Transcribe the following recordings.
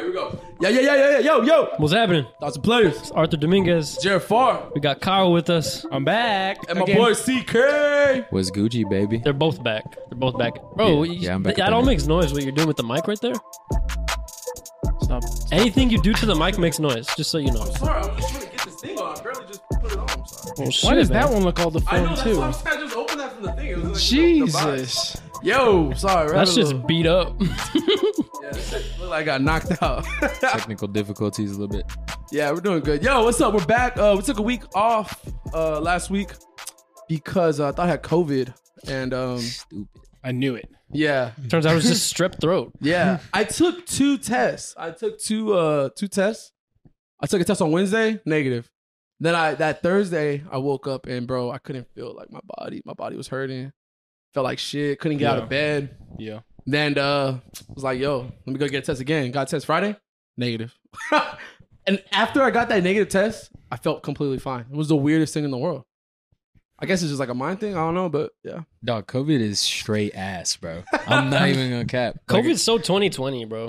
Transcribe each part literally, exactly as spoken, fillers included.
here we go. Yeah, yeah, yeah, yeah, yeah. Yo, yo. What's happening? Thoughts and players. It's Arthur Dominguez. Jared Farr. We got Kyle with us. I'm back. And my again. boy C K. Was Gucci, baby? They're both back. They're both back. Bro, Yeah, you- yeah, I'm back that at all that. makes noise what you're doing with the mic right there. Stop. Anything you do to the mic makes noise, just so you know. Sorry, I'm just trying to get this thing on. I barely just put it on. I'm sorry. Well, Why shit, does man. that one look all I know, deformed that's too? what I'm saying. I just opened that from the thing. It was like the- the box. Jesus. Yo, sorry. That's rather just little- beat up. Yeah, this shit look like I got knocked out. Technical difficulties a little bit. Yeah, we're doing good. Yo, what's up? We're back. Uh, we took a week off uh, last week because uh, I thought I had COVID. And um, Stupid. I knew it. yeah, Turns out it was just strep throat. yeah. I took two tests. I took two uh two tests. I took a test on Wednesday, negative. Then I that Thursday I woke up and bro, I couldn't feel like my body. My body was hurting. Felt like shit. Couldn't get out Yeah. of bed. Yeah. Then uh was like, yo, let me go get a test again. Got a test Friday, negative. And after I got that negative test, I felt completely fine. It was the weirdest thing in the world. I guess it's just like a mind thing. I don't know, but yeah. Dog, COVID is straight ass, bro. I'm not even gonna cap. Like, COVID's so twenty twenty, bro.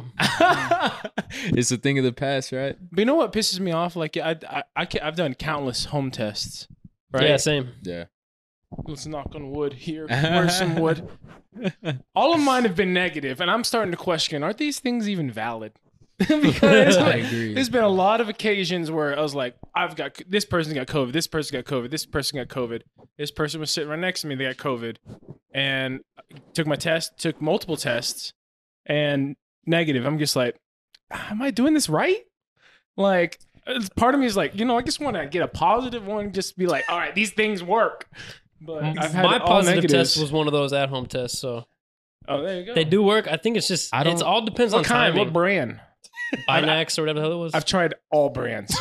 it's a thing of the past, right? But you know what pisses me off? Like I, I, I can, I've done countless home tests. Right. Yeah, same. Yeah. Let's knock on wood here. Where's some wood? All of mine have been negative, and I'm starting to question: are these things even valid? Because I agree. there's been a lot of occasions where I was like, I've got this person got COVID, this person got COVID, this person got COVID, this person was sitting right next to me, they got COVID, and I took my test, took multiple tests, and negative. I'm just like, am I doing this right? Like, part of me is like, you know, I just want to get a positive one, just be like, all right, these things work. But I've had My all positive negatives. test was one of those at-home tests, so Oh, there you go. they do work. I think it's just I don't- it's all depends What on kind? timing. What brand? Binax or whatever the hell it was. I've tried all brands.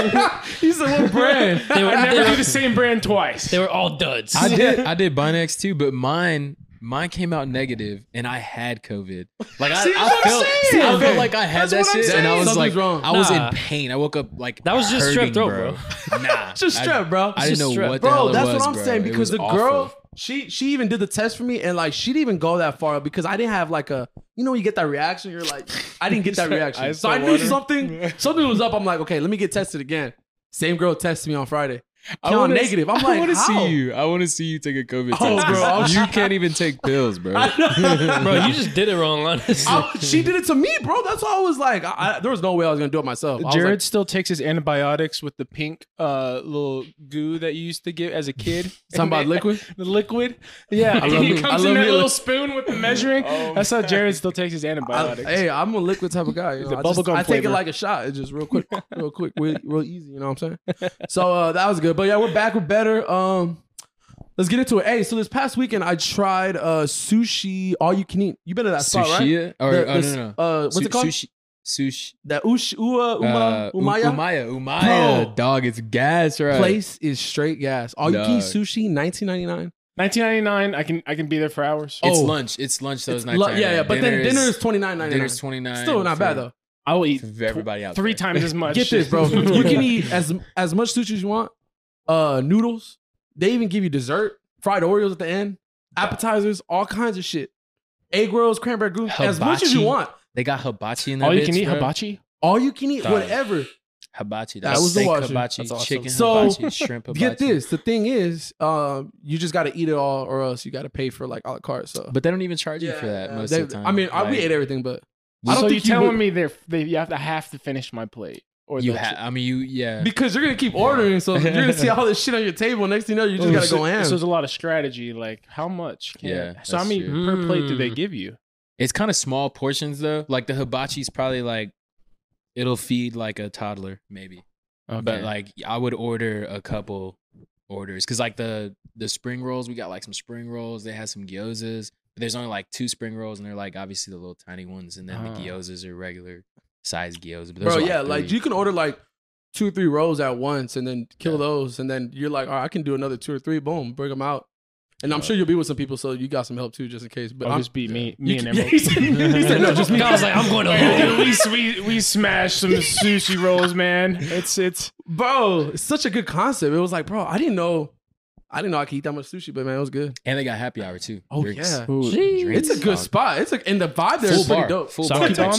He said, what brand? they, were, I they, never do were, the same brand twice. they were all duds. I did I did Binax too, but mine mine came out negative and I had COVID. Like I, See, that's I what I'm felt saying. I Okay. felt like I had That's that what I'm shit and I saying. was Something's like wrong. I was Nah. in pain. I woke up like That was just strep hurting, throat, bro. Nah. Just I- strep, bro. I, didn't know Just strep. what the Bro, hell it that's was, what I'm bro. saying It because was the awful. girl, she she even did the test for me and like she didn't even go that far because I didn't have like a, you know, you get that reaction. You're like, I didn't get that reaction, I so I saw knew water. something something was up. I'm like, okay, let me get tested again. Same girl tested me on Friday. I Count wanna- negative. I'm I like, want to how? see you. I want to see you take a COVID test. Oh, bro, 'cause I was- you can't even take pills, bro. Bro, you just did it wrong, honestly. I- she did it to me, bro. That's why I was like, I, I, there was no way I was gonna do it myself. I was Jared like, still takes his antibiotics with the pink uh, little goo that you used to get as a kid. something about liquid. The liquid. Yeah. I love he me- comes I in love that me little li- spoon with the measuring. That's how Jared still takes his I, antibiotics. hey, I'm a liquid type of guy. You know? The I, just- bubblegum I take flavor. it like a shot. It's just real quick, real quick, real, real easy. You know what I'm saying? So uh, that was good. But yeah, we're back. We're better. Um, let's get into it. Hey, so this past weekend I tried uh sushi all you can eat. You been to that spot, right? Sushi? Or The- oh, the- no, no. Uh, what's Su- it called? Sushi. Sushi. That ush ua uma Uh, U- umaya Umaya. Umaya. Bro. Dog, it's gas, right? place is straight gas. All you can eat Dog. sushi, nineteen ninety-nine. nineteen ninety-nine. I can I can be there for hours. It's Oh. lunch. It's lunch. So it's Lo- night. yeah, yeah, but then dinner is twenty-nine ninety-nine. dinner's twenty-nine. Still not for- bad though. I will eat For everybody out three there. times as much. Get this, bro. You can eat as as much sushi as you want. Uh, noodles. They even give you dessert, fried Oreos at the end, appetizers, all kinds of shit. Egg rolls, cranberry goose, as much as you Hibachi. want. They got hibachi in there. All you can eat hibachi. All you can eat, Dog. whatever. Hibachi. That That's was the steak washer. hibachi, That's awesome. chicken So, hibachi, shrimp hibachi. Get this. The thing is, um, you just got to eat it all, or else you got to pay for like a la carte. So, But they don't even charge you Yeah, for that yeah. most They- of the time. I mean, I, we Like, ate everything, but I don't so think you're you telling would- me they're they you have to have to finish my plate or You the- have. I mean, you. Yeah. because you're gonna keep ordering, so you're gonna see all this shit on your table. Next thing you know, you just Oh, gotta so, go ham. So there's a lot of strategy. Like how much? Can, Yeah, So how that's many true. per plate do they Mm. give you? It's kind of small portions though. Like the hibachi's probably like it'll feed like a toddler maybe. Okay. But like I would order a couple orders because like the the spring rolls we got like some spring rolls. They had some gyozas. But there's only like two spring rolls and they're like obviously the little tiny ones and then Oh. the gyozas are regular size gyoza. But Bro, those are, yeah, like three. you can order like two or three rolls at once and then kill those, and then you're like, all right, I can do another two or three. Boom, bring them out. And I'm Yeah. sure you'll be with some people, so you got some help too, just in case. But I'll I'm, just beat me, you me and can- Emerald. he, said, he said, no, just me. I was like, I'm going to At home. least we we smashed some sushi rolls, man. It's it's Bro, it's such a good concept. It was like, bro, I didn't know, I didn't know I could eat that much sushi, but man, it was good. and they got happy hour too. Oh Drinks. yeah, Jeez. it's a good Dog. spot. It's a and the vibe there Full is pretty bar. dope. Full Sake bar type bombs? shit.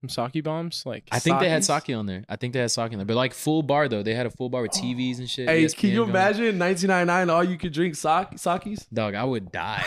Some sake bombs, like I think they had Sakis? sake on there. I think they had sake on there, but like full bar though. They had a full bar with T Vs and shit. Hey, E S P N can you going. imagine nineteen ninety-nine all you could drink sake, sakis? Dog, I would die.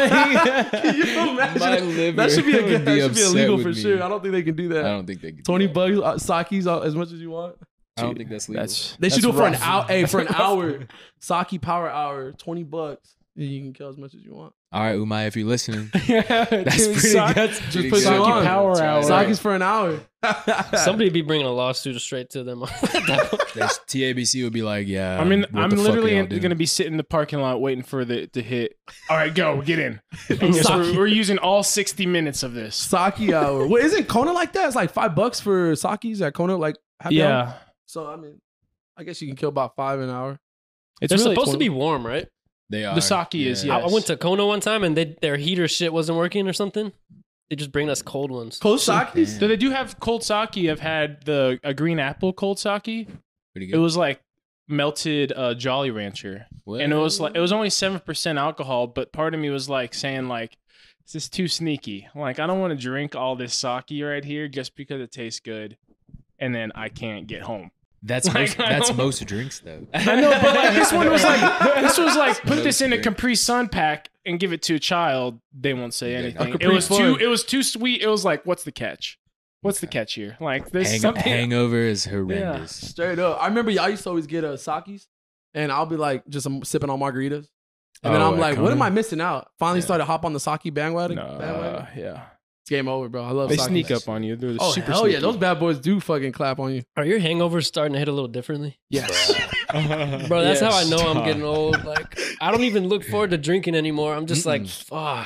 Can you imagine? My liver that should be a would good, be that should be upset illegal with for me. sure. I don't think they can do that. I don't think they could. do Twenty that. bucks, uh, sakis uh, as much as you want. I don't think that's legal. that's They should that's do it for an rough. hour. Hey, for an hour, sake power hour, twenty bucks. And you can kill as much as you want. All right, Umay, if you're listening, Yeah, that's dude, pretty sake- good. Just Pretty put good. it on. Power That's hour. right. Saki's for an hour. Somebody be bringing a lawsuit straight to them. There's- T A B C would be like, yeah. I mean, what I'm the fuck literally y'all in, doing? gonna be sitting in the parking lot waiting for the to hit. All right, go get in. And Sake. so we're, we're using all sixty minutes of this. Sake hour. Well, isn't Kona like that? It's like five bucks for sakis at Kona. Like happy hour? Yeah, So I mean, I guess you can kill about five an hour. it's They're really supposed to twenty- be warm, right? They are. The sake is, Yeah. yeah. I, I went to Kona one time and they, their heater shit wasn't working or something. They just bring us cold ones. Cold sakis. So they do have cold sake. I've had the a green apple cold sake. Pretty good. It was like melted uh, Jolly Rancher, What? and it was like it was only seven percent alcohol. But part of me was like saying like, "This is too sneaky." Like I don't want to drink all this sake right here just because it tastes good, and then I can't get home. That's Like, most, I that's don't- most drinks though. I know, but like this one was like this was like put Most this in a drink. Capri Sun pack and give it to a child. They won't say Yeah, anything. It Capri was Sun. too. It was too sweet. It was like, what's the catch? What's the catch here? Like there's Hang, something. hangover is horrendous. Straight up. I remember y'all used to always get uh, sakis, and I'll be like just um, sipping on margaritas. And then Oh, I'm at like, what Kona? am I missing out? Finally Yeah. started to hop on the sake bandwagon. No, bandwagon. yeah. It's game over, bro. I love They sakis. sneak up on you. They're Oh, super hell yeah. sneaky. Those bad boys do fucking clap on you. Are your hangovers starting to hit a little differently? Yes. Bro, that's how I Yes. know I'm getting old. Like, I don't even look forward to drinking anymore. I'm just like, fuck.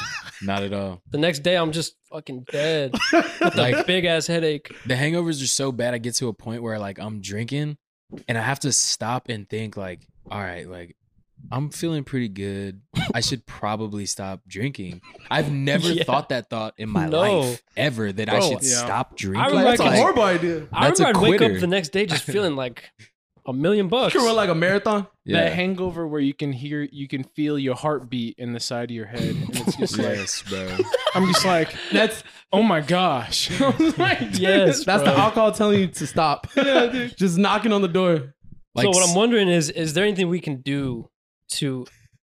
Not at all. The next day, I'm just fucking dead. With a Like big ass headache. the hangovers are so bad. I get to a point where like I'm drinking, and I have to stop and think like, all right, like I'm feeling pretty good. I should probably stop drinking. I've never Yeah. thought that thought in my No. life ever that I Bro, should yeah. stop drinking. I Like, remember that's a I could- horrible idea. I That's a remember I'd wake quitter. up the next day just feeling like a million bucks. You can run like a marathon. That hangover where you can hear, you can feel your heartbeat in the side of your head, and it's just like Yes, bro. I'm just like, That's oh my gosh. I was like, dude, Yes, that's bro. the alcohol telling you to stop. Yeah, dude. Just knocking on the door. Like, so what I'm wondering is, is there anything we can do to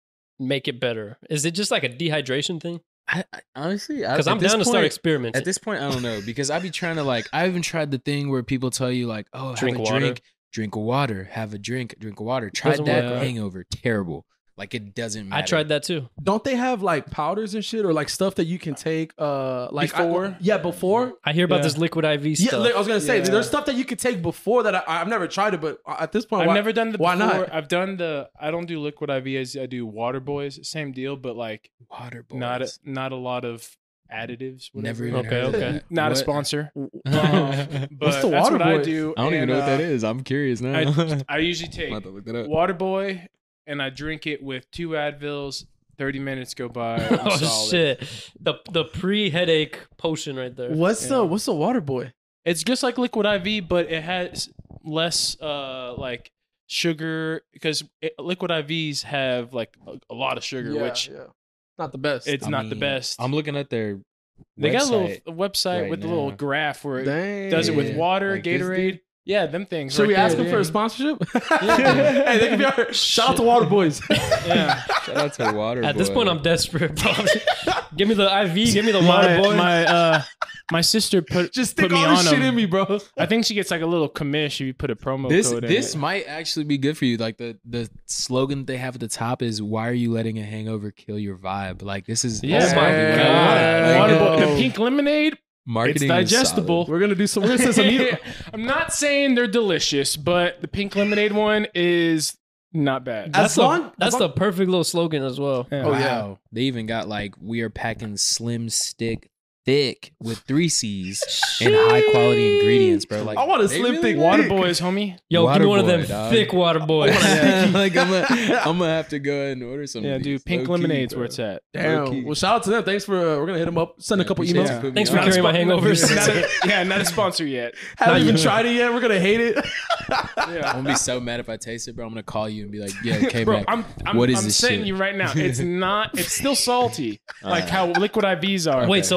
make it better? Is it just like a dehydration thing? I, I, honestly, I- Because at I'm this down to start point- experimenting. At this point, I don't know because I be trying to like. I even tried the thing where people tell you like, "Oh, Drink have a water. drink, drink a water, have a drink, drink a water." Tried Doesn't that work, right? hangover, terrible. Like it doesn't matter. I tried that too. Don't they have like powders and shit or like stuff that you can take uh like I- Before? yeah, before? I hear about Yeah. this liquid I V Yeah, stuff. like, I was gonna say Yeah. there's stuff that you could take before that I, I've never tried it, but at this point, I've why- never done the why before. not? I've done the. I don't do liquid I V as I do water boys. Same deal, but like water boys. not a, not a lot of additives. Never whatever. even Okay, heard of okay. that. Not a What? sponsor. Um, I but What's the that's water what I boy? do. don't even and, know what that uh, is. I'm curious now. I, I usually I'm take about to look that up. water boy and I drink it with two Advils. Thirty minutes go by. I'm Oh solid. shit! The the pre headache potion right there. What's Yeah. the what's the water boy? It's just like liquid I V, but it has less uh like sugar because it, liquid I Vs have like a, a lot of sugar, Yeah, which yeah. Not the best. it's I not the mean, best. I'm looking at their. they got a little website. a website right with a little now. graph where it Dang. does it with Yeah. water, Like this Gatorade. dude? Yeah, them things. Should right we there, ask them yeah. for a sponsorship? Hey, they can be our shout out to Water Boys. Yeah. Shout out to water. At this boy. point, I'm desperate, bro. give me the I V. Give me the water my, boy. my uh my sister put Just put stick me all on this shit them. in me, bro. I think she gets like a little commish if you put a promo This code in this it. might actually be good for you. Like the the slogan they have at the top is "Why are you letting a hangover kill your vibe?" Like this is Yeah, Oh my exactly what God. I want. Water Like, boy, Yo. the pink lemonade. marketing It's is digestible. solid. We're gonna do some. We're gonna send some. I'm not saying they're delicious, but the pink lemonade one is not bad. that's As the, long- that's as the long- perfect little slogan as well. Yeah. Oh, yeah. Wow. They even got like we are packing slim stick thick with three C's and high quality ingredients, bro. Like I want a they slim really thick Water dick. boys, homie. Yo, Water give me one of boy, them dog. thick water boys. Yeah, like I'm gonna, I'm gonna have to go ahead and order some. Yeah, of dude. these. Pink Low key, lemonade's bro. where it's at. Damn. Low-key. Well, shout out to them. Thanks for. Uh, we're gonna hit them up. Send a couple Appreciate emails. you putting me Thanks for on. carrying my Not a hangovers. sponsor- yeah, not a sponsor yet. Haven't even you. tried it yet. We're gonna hate it. I'm Yeah. gonna be so mad if I taste it, bro. I'm gonna call you and be like, "Yeah, okay, Bro, Mac. I'm I'm, What is I'm this saying shit? you right now. It's not. It's still salty, like Alright. how liquid I Vs are. Wait, Okay, so what okay. is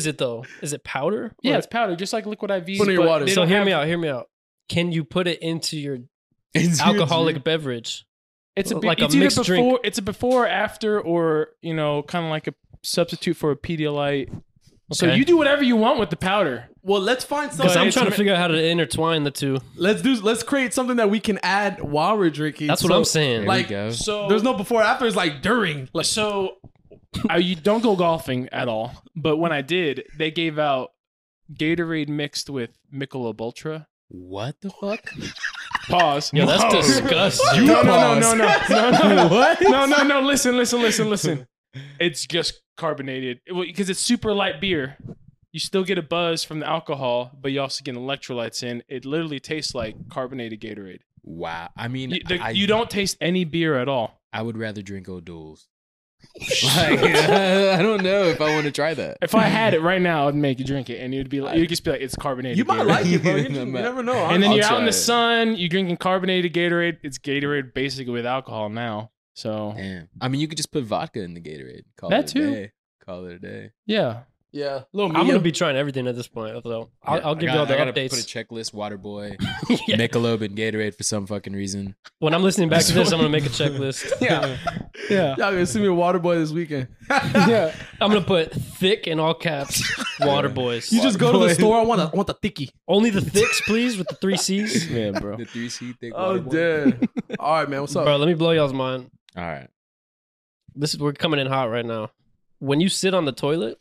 is it though? Is it powder? Yeah, Or- it's powder, just like liquid I V. Put it in your but water. they So don't hear have- me out. Hear me out. Can you put it into your It's alcoholic beverage? It's a Like like a it's either mixed before, drink. It's a before, after, or you know, kind of like a substitute for a Pedialyte. So Okay. you do whatever you want with the powder. Well, let's find Because something. I'm it's trying to ma- figure out how to intertwine the two. Let's do. Let's create something that we can add while we're drinking. That's what So, I'm saying. There Like, we go. So there's no before after. It's like during. Like, So uh, you don't go golfing at all. But when I did, they gave out Gatorade mixed with Michelob Ultra. What the fuck? Pause. Yo, that's No. disgusting. No, no, no, no, no, no, no, no. What? No, no, no. Listen, listen, listen, listen. It's just carbonated because it's super light beer. You still get a buzz from the alcohol, but you also get electrolytes in. It literally tastes like carbonated Gatorade. Wow. I mean, You, the, I, you don't taste any beer at all. I would rather drink O'Doul's. Like, I don't know if I want to try that. If I had it right now, I'd make you drink it, and you'd be like, you'd just be like, it's carbonated. you might Gatorade. like it, bro. You, I'm you not- never know. And then I'll you're out try in the it. sun, you're drinking carbonated Gatorade. It's Gatorade basically with alcohol now. So Damn. I mean, you could just put vodka in the Gatorade. Call That it a too. day. Call it a day. yeah, yeah, little I'm medium. gonna be trying everything at this point, though. I'll, Yeah, I'll I give got- you all the I gotta updates. Put a checklist: Waterboy, Yeah. Michelob, and Gatorade for some fucking reason. When I'm listening back to this, I'm gonna make a checklist. yeah, yeah, Y'all gonna see me a water boy this weekend. yeah. I'm gonna put thick in all caps. Water boys. You just go to the Boy. store. I want the, I want the thicky. Only the thicks, please, with the three C's. Yeah, bro. The three C thick. Oh, Waterboy. damn. All right, man. What's up? Bro, let me blow y'all's mind. All right. This is we're coming in hot right now. When you sit on the toilet,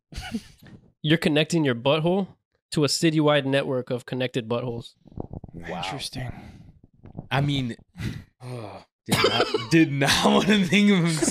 you're connecting your butthole to a citywide network of connected buttholes. Wow. Interesting. I mean, oh, did not, did not want to think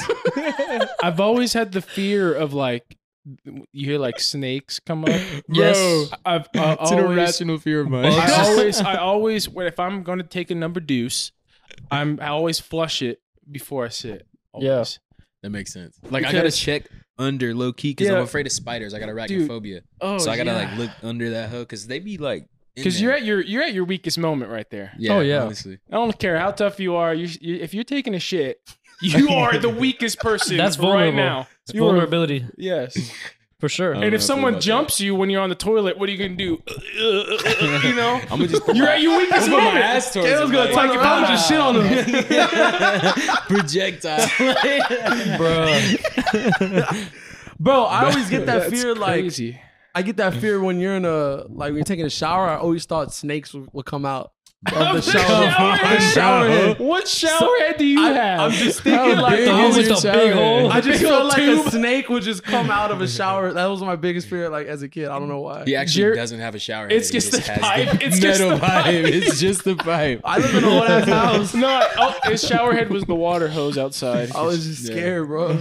of. I've always had the fear of like, you hear like snakes come up. Yes. I've uh, It's an always, irrational fear of mine. Bugs. I always, I always, when if I'm going to take a number deuce, I'm I always flush it before I sit. Always. That makes sense. Like I gotta Because- check under low key because Yeah. I'm afraid of spiders. I got arachnophobia, Oh, so I gotta yeah. like look under that hook because they be like. in Because you're there. at your you're at your weakest moment right there. Yeah, Oh, yeah. Honestly, I don't care how tough you are. You, you if you're taking a shit, you are the weakest person. That's right vulnerable. now. It's You are- vulnerability Yes. for sure. Oh. And know if someone about that. jumps you when you're on the toilet, what are you gonna do? you know, I'm gonna just. Put you're my, at your weakest I'm gonna put moment. my ass towards Kale's him, gonna like, turn around and just shit on him. projectile. Bro, Bro, I always get that That's fear. Like, crazy. I get that fear when you're in a like when you're taking a shower. I always thought snakes would, would come out of the shower. Shower the shower head. What shower head do you I- have? I'm just thinking like the one with the big hole. I just Big feel old like tube. a snake would just come out of a shower. That was my biggest fear, like as a kid. I don't know why. He actually You're- doesn't have a shower. It's head. He just the has pipe. It's just metal the pipe. pipe. It's just the pipe. I live in an old ass house. no, oh, his shower head was the water hose outside. I was just Yeah. scared, bro.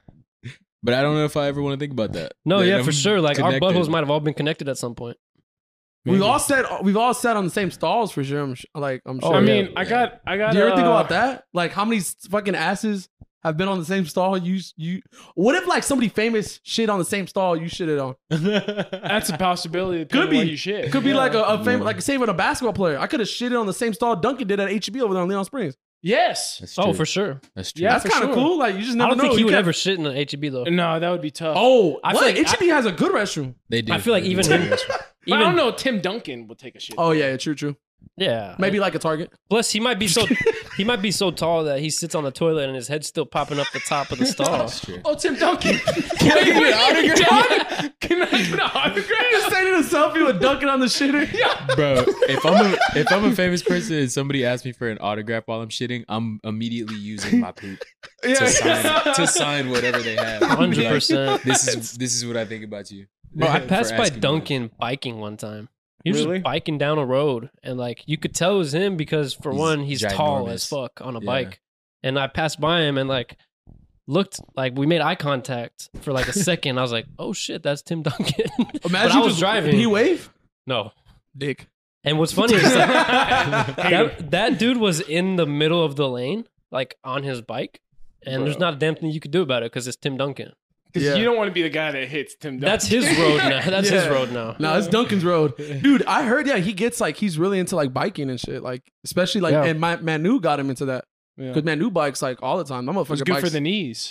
But I don't know if I ever want to think about that. no, Like, yeah, I'm for sure. Like connected. our buttholes might have all been connected at some point. We've all sat. We've all sat on the same stalls for sure. I'm sh- like, I'm sure. I Oh, mean, yeah. I got, I got. do you ever think uh, about that? Like, how many s- fucking asses have been on the same stall? You, you. What if like somebody famous shit on the same stall you shitted on? That's a possibility. Could depending on be. where You shit. Could be Yeah. like a, a famous, Yeah. like say with a basketball player. I could have shitted on the same stall Duncan did at H E B over there on Leon Springs. Yes. That's Oh, true. for sure. That's true. Yeah, That's for kind of sure. cool. Like you just I never don't know. think he You would can't- ever shit in an H E B though. No, that would be tough. Oh, I I feel feel like like H E B has a good restroom. They do. I feel like They even do. him, But even I don't know. Tim Duncan will take a shit. Oh yeah, yeah, true, true. yeah, Maybe like a Target. Plus, he might be so he might be so tall that he sits on the toilet and his head's still popping up the top of the stall. That's true. Oh, Tim Duncan. Can I get an autograph? Can I get an autograph? Just taking a selfie with Duncan on the shitter. Yeah. Bro, if I'm a if I'm a famous person and somebody asks me for an autograph while I'm shitting, I'm immediately using my poop to sign to sign whatever they have. Hundred Like, percent. This is this is what I think about you. Bro, I For passed by asking me Duncan biking one time. He was Really? just biking down a road, and like you could tell it was him because for He's one, he's tall ginormous. as fuck on a Yeah. bike. And I passed by him and like looked like we made eye contact for like a second. I was like, "Oh shit, that's Tim Duncan." Imagine but I was just- driving. Did he wave? No. Dick. And what's funny is that, that that dude was in the middle of the lane, like on his bike, and there's Bro. not a damn thing you could do about it because it's Tim Duncan. Because Yeah. you don't want to be the guy that hits Tim Duncan. That's his road now. That's his Yeah. road now. No, it's Duncan's road, dude. I heard, yeah, he gets like he's really into like biking and shit, like especially like Yeah. and my Manu got him into that Yeah. because Manu bikes like all the time. I'm a It's fucking good bikes. for the knees.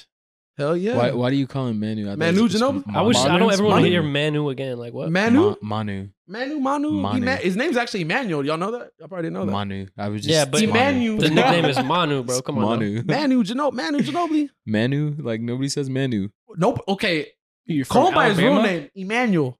Hell yeah. Why, why do you call him Manu? I thought Manu it was just Ginobili? Ma- I wish I Manu? don't ever want to Manu? hear Manu again. Like what? Manu? Ma- Manu. Manu, Manu. Manu. Eman- his name's actually Emmanuel. Y'all know that? I probably didn't know that. Manu. I was just Yeah, but Emmanuel. the nickname is Manu, bro. Come on. now. Manu. Manu, Gino- Manu Ginobili. Manu. Like nobody says Manu. Nope. Okay. You're Call him from by his real Alabama? name, Emmanuel.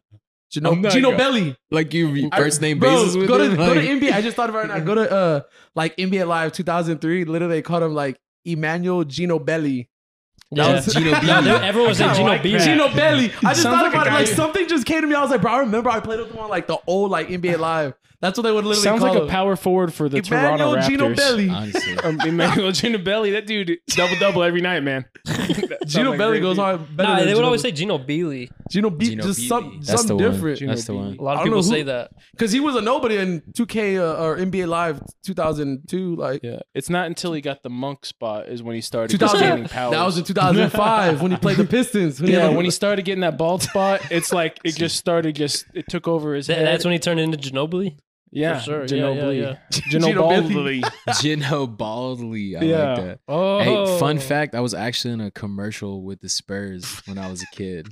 Gino, I'm not Gino go- Belli. Like you I- first name bro, basis with go to, him? go to Like- N B A. I just thought of it right now. Go to uh like N B A Live two thousand three. Literally, they called him like Emmanuel Gino Belli. Yeah. That was- Gino No, Belli. dude, everyone was saying I Gino like B. that. Gino Belli. I just Sounds thought like a about it. guy- Like something just came to me. I was like, bro, I remember I played with him on like the old like N B A Live. That's what they would literally Sounds call like a him. power forward for the Emmanuel Toronto Raptors. Gino Belli. Honestly. Um, Emmanuel Ginobili, that dude double double every night, man. Gino Belli goes on better Nah, than they would Gino- always say Gino Beely. Gino B. Gino Just Belli. some, That's something the one. different. Gino That's the one. A lot I of don't know people who- say that. Because he was a nobody in two K uh, or N B A Live two thousand two. Like Yeah, it's not until he got the monk spot is when he started two thousand. getting powers. That was in two thousand five when he played the Pistons. When he yeah, had- when he started getting that bald spot, it's like it just started. Just it took over his That- head. That's when he turned into Ginobili. yeah, for sure. Yeah, Ginobili. yeah, Ginobili. Gino Baldly. I Yeah. like that. Oh, Hey, fun fact, I was actually in a commercial with the Spurs when I was a kid.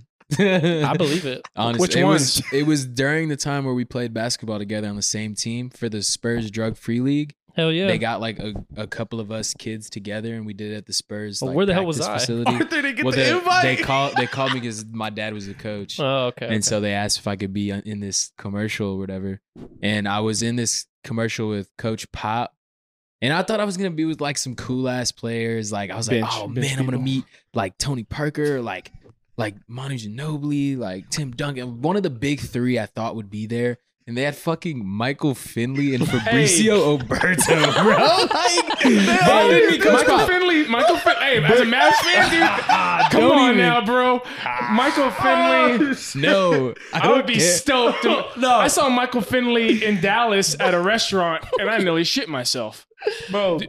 I believe it. Honestly, Which it ones? was it was during the time where we played basketball together on the same team for the Spurs Drug Free League. Hell yeah. They got like a, a couple of us kids together, and we did it at the Spurs. Well, like, where the hell was practice I? Facility. Arthur didn't get Well, the they, invite. they called they called me because my dad was the coach, Oh, okay. and okay. so they asked if I could be on- in this commercial or whatever. And I was in this commercial with Coach Pop. And I thought I was gonna be with like some cool ass players. Like I was like, Bench- oh bench man, I'm gonna people. meet like Tony Parker, like like Manu Ginobili, like Tim Duncan. One of the big three I thought would be there. And they had fucking Michael Finley and Fabrizio Oberto, bro. Like, they all did me, Coach Michael Pop. Finley. Michael Finley. Hey, as a Mavs fan, dude, come Don't on even. now, bro. Michael Finley. No, I, I don't would be care. stoked. to- No. I saw Michael Finley in Dallas at a restaurant, and I nearly shit myself, bro.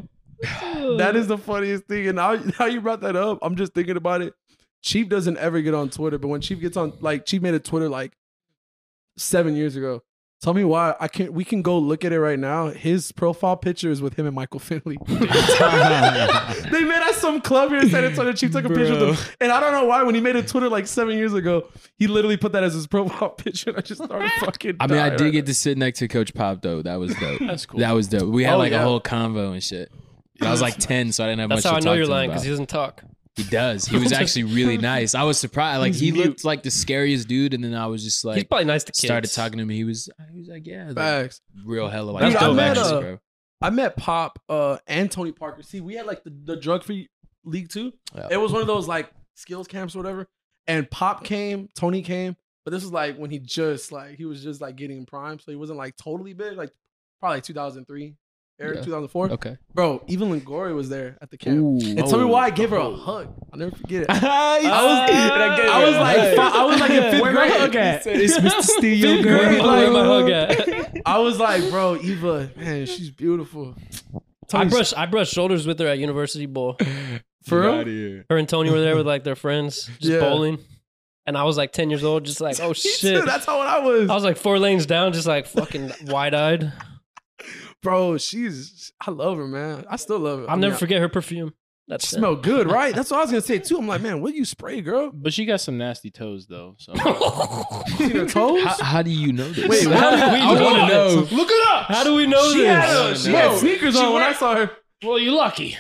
That is the funniest thing. And now, now you brought that up, I'm just thinking about it. Chief doesn't ever get on Twitter, but when Chief gets on, like Chief made a Twitter like seven years ago. Tell me why I can't. We can go look at it right now. His profile picture is with him and Michael Finley. They met at some club here in San Antonio. Chief took a picture Bro. with them, and I don't know why. When he made a Twitter like seven years ago, he literally put that as his profile picture. And I just started fucking. I mean, I dying did right get to sit next to Coach Pop though. That was dope. That's cool. That was dope. We had Oh, like yeah. a whole convo and shit. And I was like ten, so I didn't have That's much how I to know talk you're to him lying because about. he doesn't talk. He does. He was actually really nice. I was surprised. Like He's he mute. looked like the scariest dude, and then I was just He's like probably nice to kids. started talking to him. He was he was like, yeah, like, Facts. real hella like That's Dude, I dope, met, actually, uh, bro. I met Pop uh, and Tony Parker. See, we had like the, the drug free league too. Yeah. It was one of those like skills camps or whatever. And Pop came, Tony came, but this was like when he just like he was just like getting in prime, so he wasn't like totally big. Like probably like two thousand three, era Yeah. two thousand four. Okay. Bro, even Longoria was there at the camp. Ooh. And tell me why I gave her a hug. I'll never forget it. I was- I was like, fi- I was like in fifth Where my grade. hug at? It's Mister Steele, Fifth girl. grade, Where like, my hug at? I was like, bro, Eva, man, she's beautiful. I Tony's- brushed I brushed shoulders with her at University Bowl. For Get real? outta here. Her and Tony were there with like their friends, just Yeah. bowling. And I was like ten years old, just like, oh Me shit. too, that's how I was. I was like four lanes down, just like fucking wide eyed. Bro, she's I love her, man. I still love her. I'll I never mean, forget her perfume. That's She it. smell good, right? That's what I was gonna say too. I'm like, man, what do you spray, girl? But she got some nasty toes though. So You seen her toes? How, how do you know this? Wait, How do we I know want to know. this? look it up. How do we know she this? had, a, she had No. sneakers She on when wear- I saw her. Well, you lucky.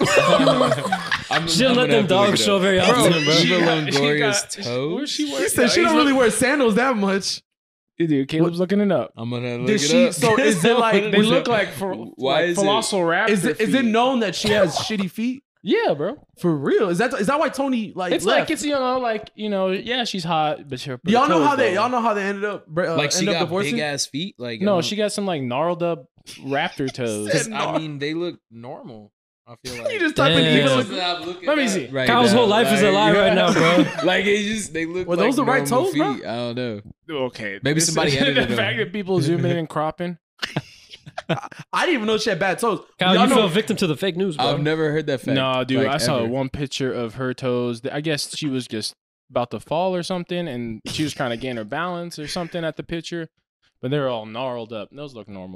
I'm, She didn't let them dogs show very Bro, often, bro. she Eva got- she Longoria's got- toes? Where's she She wearing? said she don't really wear sandals that much. Dude, Caleb's looking it up. I'm gonna look Did it she? up. So is it like? They was look it- like for Why like is it- Velociraptor. Is it is it feet. known that she has shitty feet? Yeah, bro. For real? Is that is that why Tony like? It's left? like it's you know like you know yeah she's hot but her. but y'all her know toes, how they though. y'all know how they ended up uh, like she end up got divorcing. big ass feet. Like I No, don't- she got some like gnarled up raptor toes. Said- I mean, they look normal. I feel like You just type in Damn. Eva. That's Long- what I'm looking Let me at see. right Kyle's now. whole life is a lie right now, bro. Like it just they look. Were like those the right normal toes, bro? feet. I don't know. Okay, Maybe this somebody is- edited the them. fact that people zoom in and cropping. I didn't even know she had bad toes. Kyle, Y'all you know- fell victim to the fake news, bro. I've never heard that fact. No, dude, like, I saw ever. one picture of her toes. I guess she was just about to fall or something, and she was trying to gain her balance or something at the picture. But they were all gnarled up. Those look normal.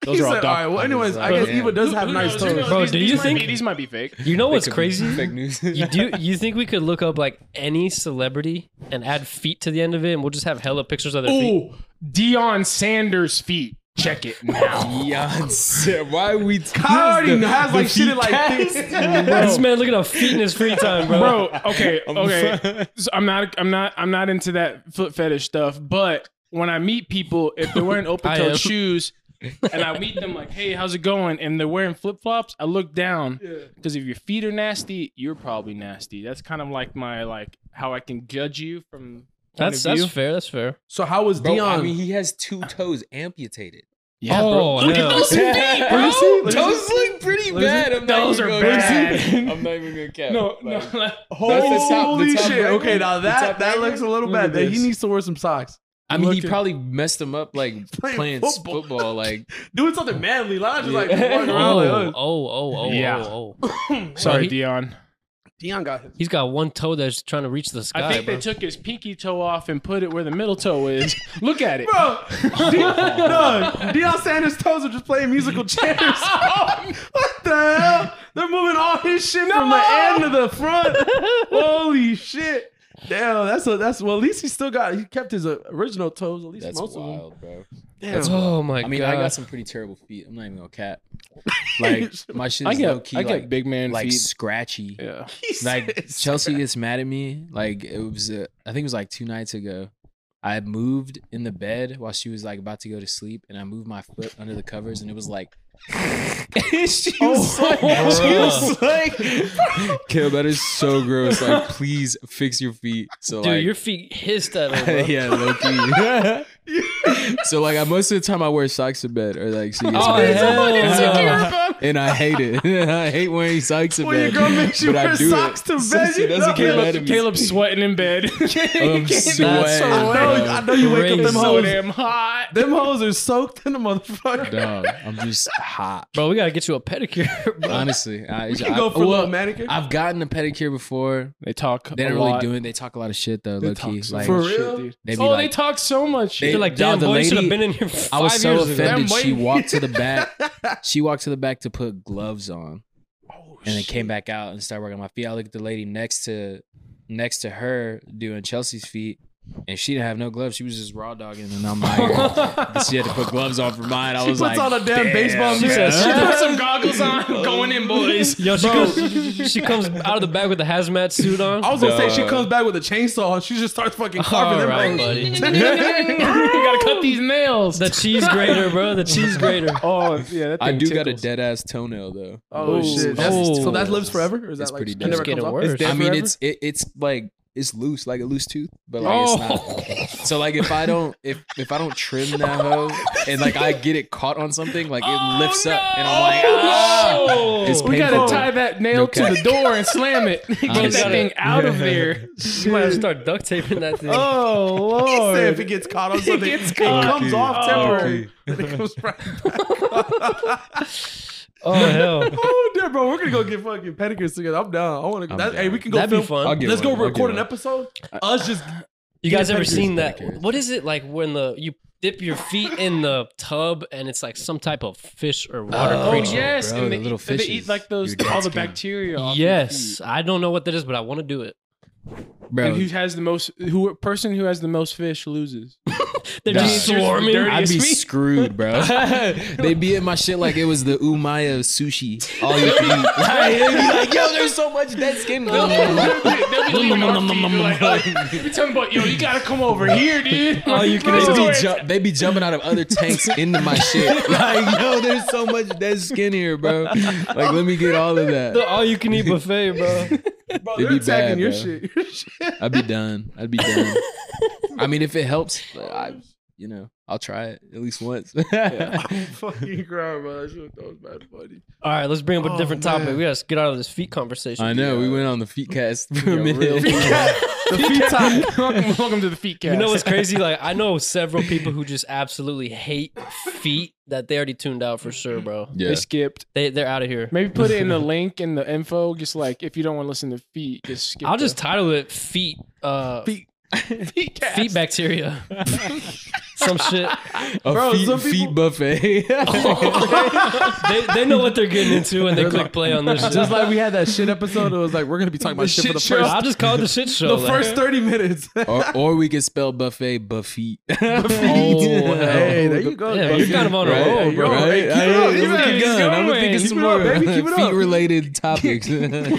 Those He are all said, doc- all right. Well, anyways, I guess Damn. Eva does Who- have who nice knows? Who toes. knows? Bro, These- do these you might think- be- these might be fake? You know what's Fake- crazy? Fake news. You do you think we could look up like any celebrity and add feet to the end of it, and we'll just have hella pictures of their feet? Ooh, Deion Sanders' feet. Check it now. Beyonce. Why are we? Kyle already the- has the like shit feet like cast? this. This man looking at feet in his free time, bro. Bro, okay, okay. So I'm not, I'm not, I'm not into that foot fetish stuff. But when I meet people, if they're wearing I am. open-toed shoes, and I meet them like, "Hey, how's it going?" and they're wearing flip-flops, I look down because if your feet are nasty, you're probably nasty. That's kind of like my like how I can judge you from. point That's of view. that's fair. That's fair. So how was Bro, Dion? I mean, he has two toes amputated. Yeah, oh, bro. Look hell. at those feet, Let bro. me see. Let me Toes see. look pretty Let me see. bad. I'm not Those even are gonna bad. cap. I'm not even gonna cap. No, no. Like, like- Holy That's the top- the top shit! right Okay, one? now The that top that right looks a one? little Look bad. at He this. needs to wear some socks. I mean, he Look at- probably messed him up like Playing playing football. football. Like, Doing something manly, not just like Yeah. walking Oh, around like, oh, oh. oh, oh, Yeah. oh, oh. Sorry, he- Deion. Dion got his. He's got one toe that's trying to reach the sky, I think bro. they took his pinky toe off and put it where the middle toe is. Look at it. Bro, De- no, Deion Sanders' toes are just playing musical chairs. What the hell? They're moving all his shit from the end to the front. Holy shit! Damn, that's a that's well. At least he still got he kept his uh, original toes. At least that's most of them. wild, bro. Damn. oh my I mean, god. I got some pretty terrible feet. I'm not even gonna cap. Like, my shit I is get, low key I get like, big man like feet. scratchy. Yeah. He Like said- Chelsea gets mad at me. Like it was, uh, I think it was like two nights ago. I had moved in the bed while she was like about to go to sleep, and I moved my foot under the covers, and it was like. she was like, she was like, Caleb, that is so gross. Like, please fix your feet. So Dude, like, your feet hissed at him, bro. yeah, low key. So like, I most of the time I wear socks to bed, or like she gets Oh, mad. hell no. And I hate it. I hate wearing socks to when your bed. girl makes you but I wear do socks it. to So bed, she you doesn't know. get mad Caleb, at me. Caleb's sweating in bed. I'm That's sweating. I know, bro. I know you wake up them Crazy. so hoes. damn hot. Them hoes are soaked in the motherfucker. Dog, I'm just hot. Bro, we gotta get you a pedicure, bro. Honestly, I, You can I- go for a well, little manicure. I've gotten a pedicure before. They talk. They a don't really lot. do it. They talk a lot of shit though, They low talk key. so Like, For much shit, real? dude. They be oh, like- they talk so much. They- You're like, Dog, damn, the boy, you should have lady- been in here five I was so years ago. offended. Damn, She wait. walked to the back. She walked to the back to put gloves on, Oh, and then shit. came back out and started working on my feet. I looked at the lady next to next to her doing Chelsea's feet, and she didn't have no gloves. She was just raw dogging, and I'm like, she had to put gloves on for mine. I She was puts like, on a damn baseball damn, mitt. man. She She put some goggles on. Going in, boys. Yo, she comes, she comes out of the bag with a hazmat suit on. I was gonna say she Dog. comes back with a chainsaw and she just starts fucking carving All them right, hoes. buddy. you gotta cut these nails. The cheese grater, bro. The cheese grater. Oh yeah, that I thing do got a tickles. dead ass toenail though. Oh, Oh, shit! That's, oh. So that lives forever, or is It's that like pretty it dead. never It's getting comes off? worse. It's dead I mean, forever? it's it, it's like it's loose, like a loose tooth, but like Oh. it's not. So like if I don't if if I don't trim that hoe and like I get it caught on something, like it lifts up, and I'm like, ah, it's we painful. gotta tie that nail No to cap. the door and slam it. Get Honestly. that thing out of there. You might have to start duct taping that thing. Oh He lord! said if it gets caught on something, gets it caught. comes off Oh. temporary. Then it comes right back. Oh, hell. Oh, damn, bro, we're gonna go get fucking pedicures together. I'm down. I want to. I'm That, hey, down. we can go That'd film. be fun. I'll get Let's one. go I'll record get an one. episode. Us just. You Get guys a ever pedicure, seen that? pedicure. What is it like when the you dip your feet in the tub and it's like some type of fish or water Oh creature? yes, bro, and the they, little eat, they eat fishes. like those Your all dad's the skin. bacteria. Off your Yes, feet. I don't know what that is, but I want to do it. bro. And who has the most? Who person who has the most fish loses? They're Dog. just swarming. Dirty I'd be as me. screwed, bro. They be in my shit like it was the Umaya sushi. All you can eat. Like, they be like, yo, there's so much dead skin. They'll be leaving our feet, like, oh, you tell me about, yo, you gotta come over here, dude. Oh, you can- They Bro, be, it's- ju- they be jumping out of other tanks into my shit. Like, yo, there's so much dead skin here, bro. Like, let me get all of that. The all you can eat buffet, bro. Bro, They they're be attacking bad, your bro. shit. Your shit. I'd be done. I'd be done. I mean, if it helps, I, you know, I'll try it at least once. I'm fucking crying, bro. That shit that was bad funny. All right, let's bring up a Oh, different man. topic. We gotta get out of this feet conversation. I know. We went on the feet cast for a Yeah, minute. real feet cast. The feet talk. welcome, welcome to the feet cast. You know what's crazy? Like I know several people who just absolutely hate feet that they already tuned out for sure, bro. Yeah. They skipped. They they're out of here. Maybe put it in the link in the info. Just like if you don't want to listen to feet, just skip. I'll the just title it feet uh Feet. feet cast. feet bacteria. some shit. A Bro, feet, some feet people- buffet. They they know what they're getting into and they click play on this shit. Just like we had that shit episode, it was like we're gonna be talking about The shit for the shit show. first I'll just call it the shit show. the like. first thirty minutes. or, or we could spell buffet buffet. Oh, hell. Hey, there you go. Yeah, you're kind of on a Right? roll, bro. Right? Hey, keep it up, keep it up. Keep He's going. I'm going. gonna think of Keep some it up, more baby. Keep it up. feet related topics.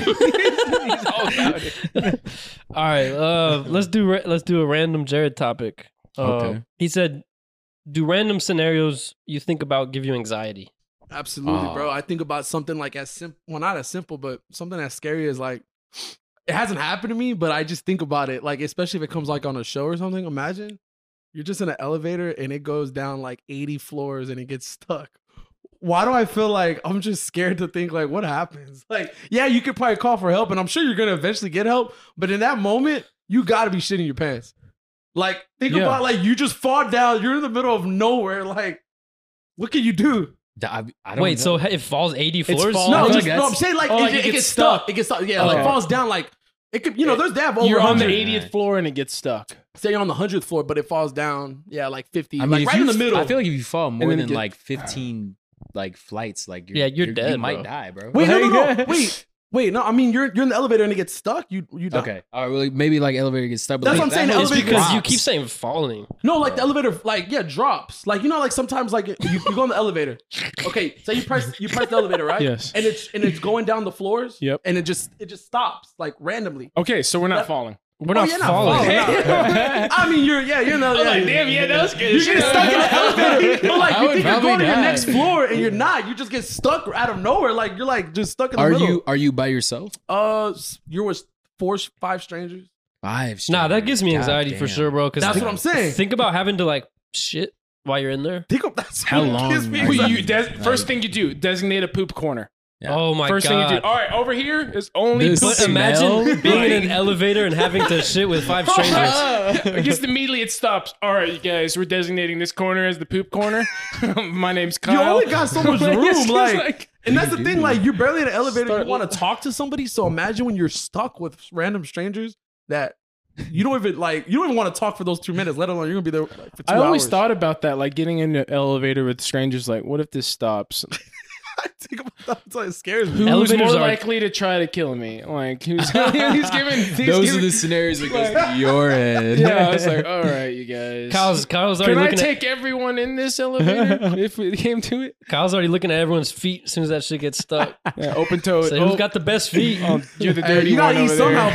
All right, uh, let's do ra- let's do a random Jared topic. Uh, Okay. He said, "Do random scenarios you think about give you anxiety?" Absolutely, Oh. bro. I think about something like as simple, well, not as simple, but something as scary as like, it hasn't happened to me, but I just think about it, like, especially if it comes like on a show or something. Imagine you're just in an elevator and it goes down like eighty floors and it gets stuck. Why do I feel like I'm just scared to think like what happens? Like, yeah, you could probably call for help and I'm sure you're gonna eventually get help, but in that moment, you gotta be shitting your pants. Like, think Yeah. about like you just fall down, you're in the middle of nowhere, like, what can you do? I, I don't Wait, know. so it falls eighty floors? fall- No, I feel just, like no, that's- I'm saying like, oh, it, like it, it gets gets stuck. stuck. It gets stuck. Yeah, like Okay. it falls down. Like it could, you know, there's they have over You're on the one hundred. eightieth floor and it gets stuck. Say you're on the hundredth floor, but it falls down. Yeah, like fifty. I mean, like if right you in the f- middle. I feel like if you fall more then than get- like fifteen like flights, like you're, Yeah, you're You dead, might bro. die, bro. wait, no, no, no. Like- Wait, wait, no. I mean, you're you're in the elevator and it gets stuck. You you die. Okay. All right. Well, like, maybe like elevator gets stuck. But That's like, what I'm saying, that the whole It's elevator because drops. you keep saying falling. No, like the elevator, like yeah, drops. Like you know, like sometimes like you, you go in the elevator. Okay, so you press you press the elevator, right? Yes. And it's and it's going down the floors. Yep. And it just it just stops like randomly. Okay, so we're not That- falling. We're Oh, not you're not falling. falling. I mean, you're yeah, you're not. I'm yeah, like, damn, yeah, that was good. You get stuck in the elevator, but like I you would think you're probably going to your die. next floor, and you're not. You just get stuck out of nowhere. Like you're like just stuck in the Are middle. you are you by yourself? Uh, you're with four, five strangers. Five. Nah, that gives me God anxiety for damn. sure, bro. Because That's what I'm saying. Think about having to like shit while you're in there. Think of that's How what long gives me are Wait, anxiety. you des- first thing you do, designate a poop corner. Yeah. Oh my First god. thing you do. All right, over here is only This- poop. But Smell? imagine being in an Like- elevator and having to shit with five strangers. Just immediately it stops. All right, you guys, we're designating this corner as the poop corner. My name's Kyle. You only got so much Like, room, it's just like, and that's the You thing. do. Like, you're barely in an elevator. Start- You want to talk to somebody. So imagine when you're stuck with random strangers that you don't even like. You don't even want to talk for those two minutes. Let alone you're gonna be there like, for two I always hours. thought about that, like getting in an elevator with strangers. Like, what if this stops? I think about that. It's like, it scares me. Who's Elevators more are- likely to try to kill me? Like, who's, who's giving? Who's Those giving, are the scenarios that goes Like- through your head. Yeah, I was like, all right, you guys. Kyle's Kyle's already Can I looking take everyone in this elevator if it came to it? at Kyle's already looking at everyone's feet as soon as that shit gets stuck. Yeah, open toed. So who's got the best feet? Oh, you're the Hey, dirty you gotta one eat over there.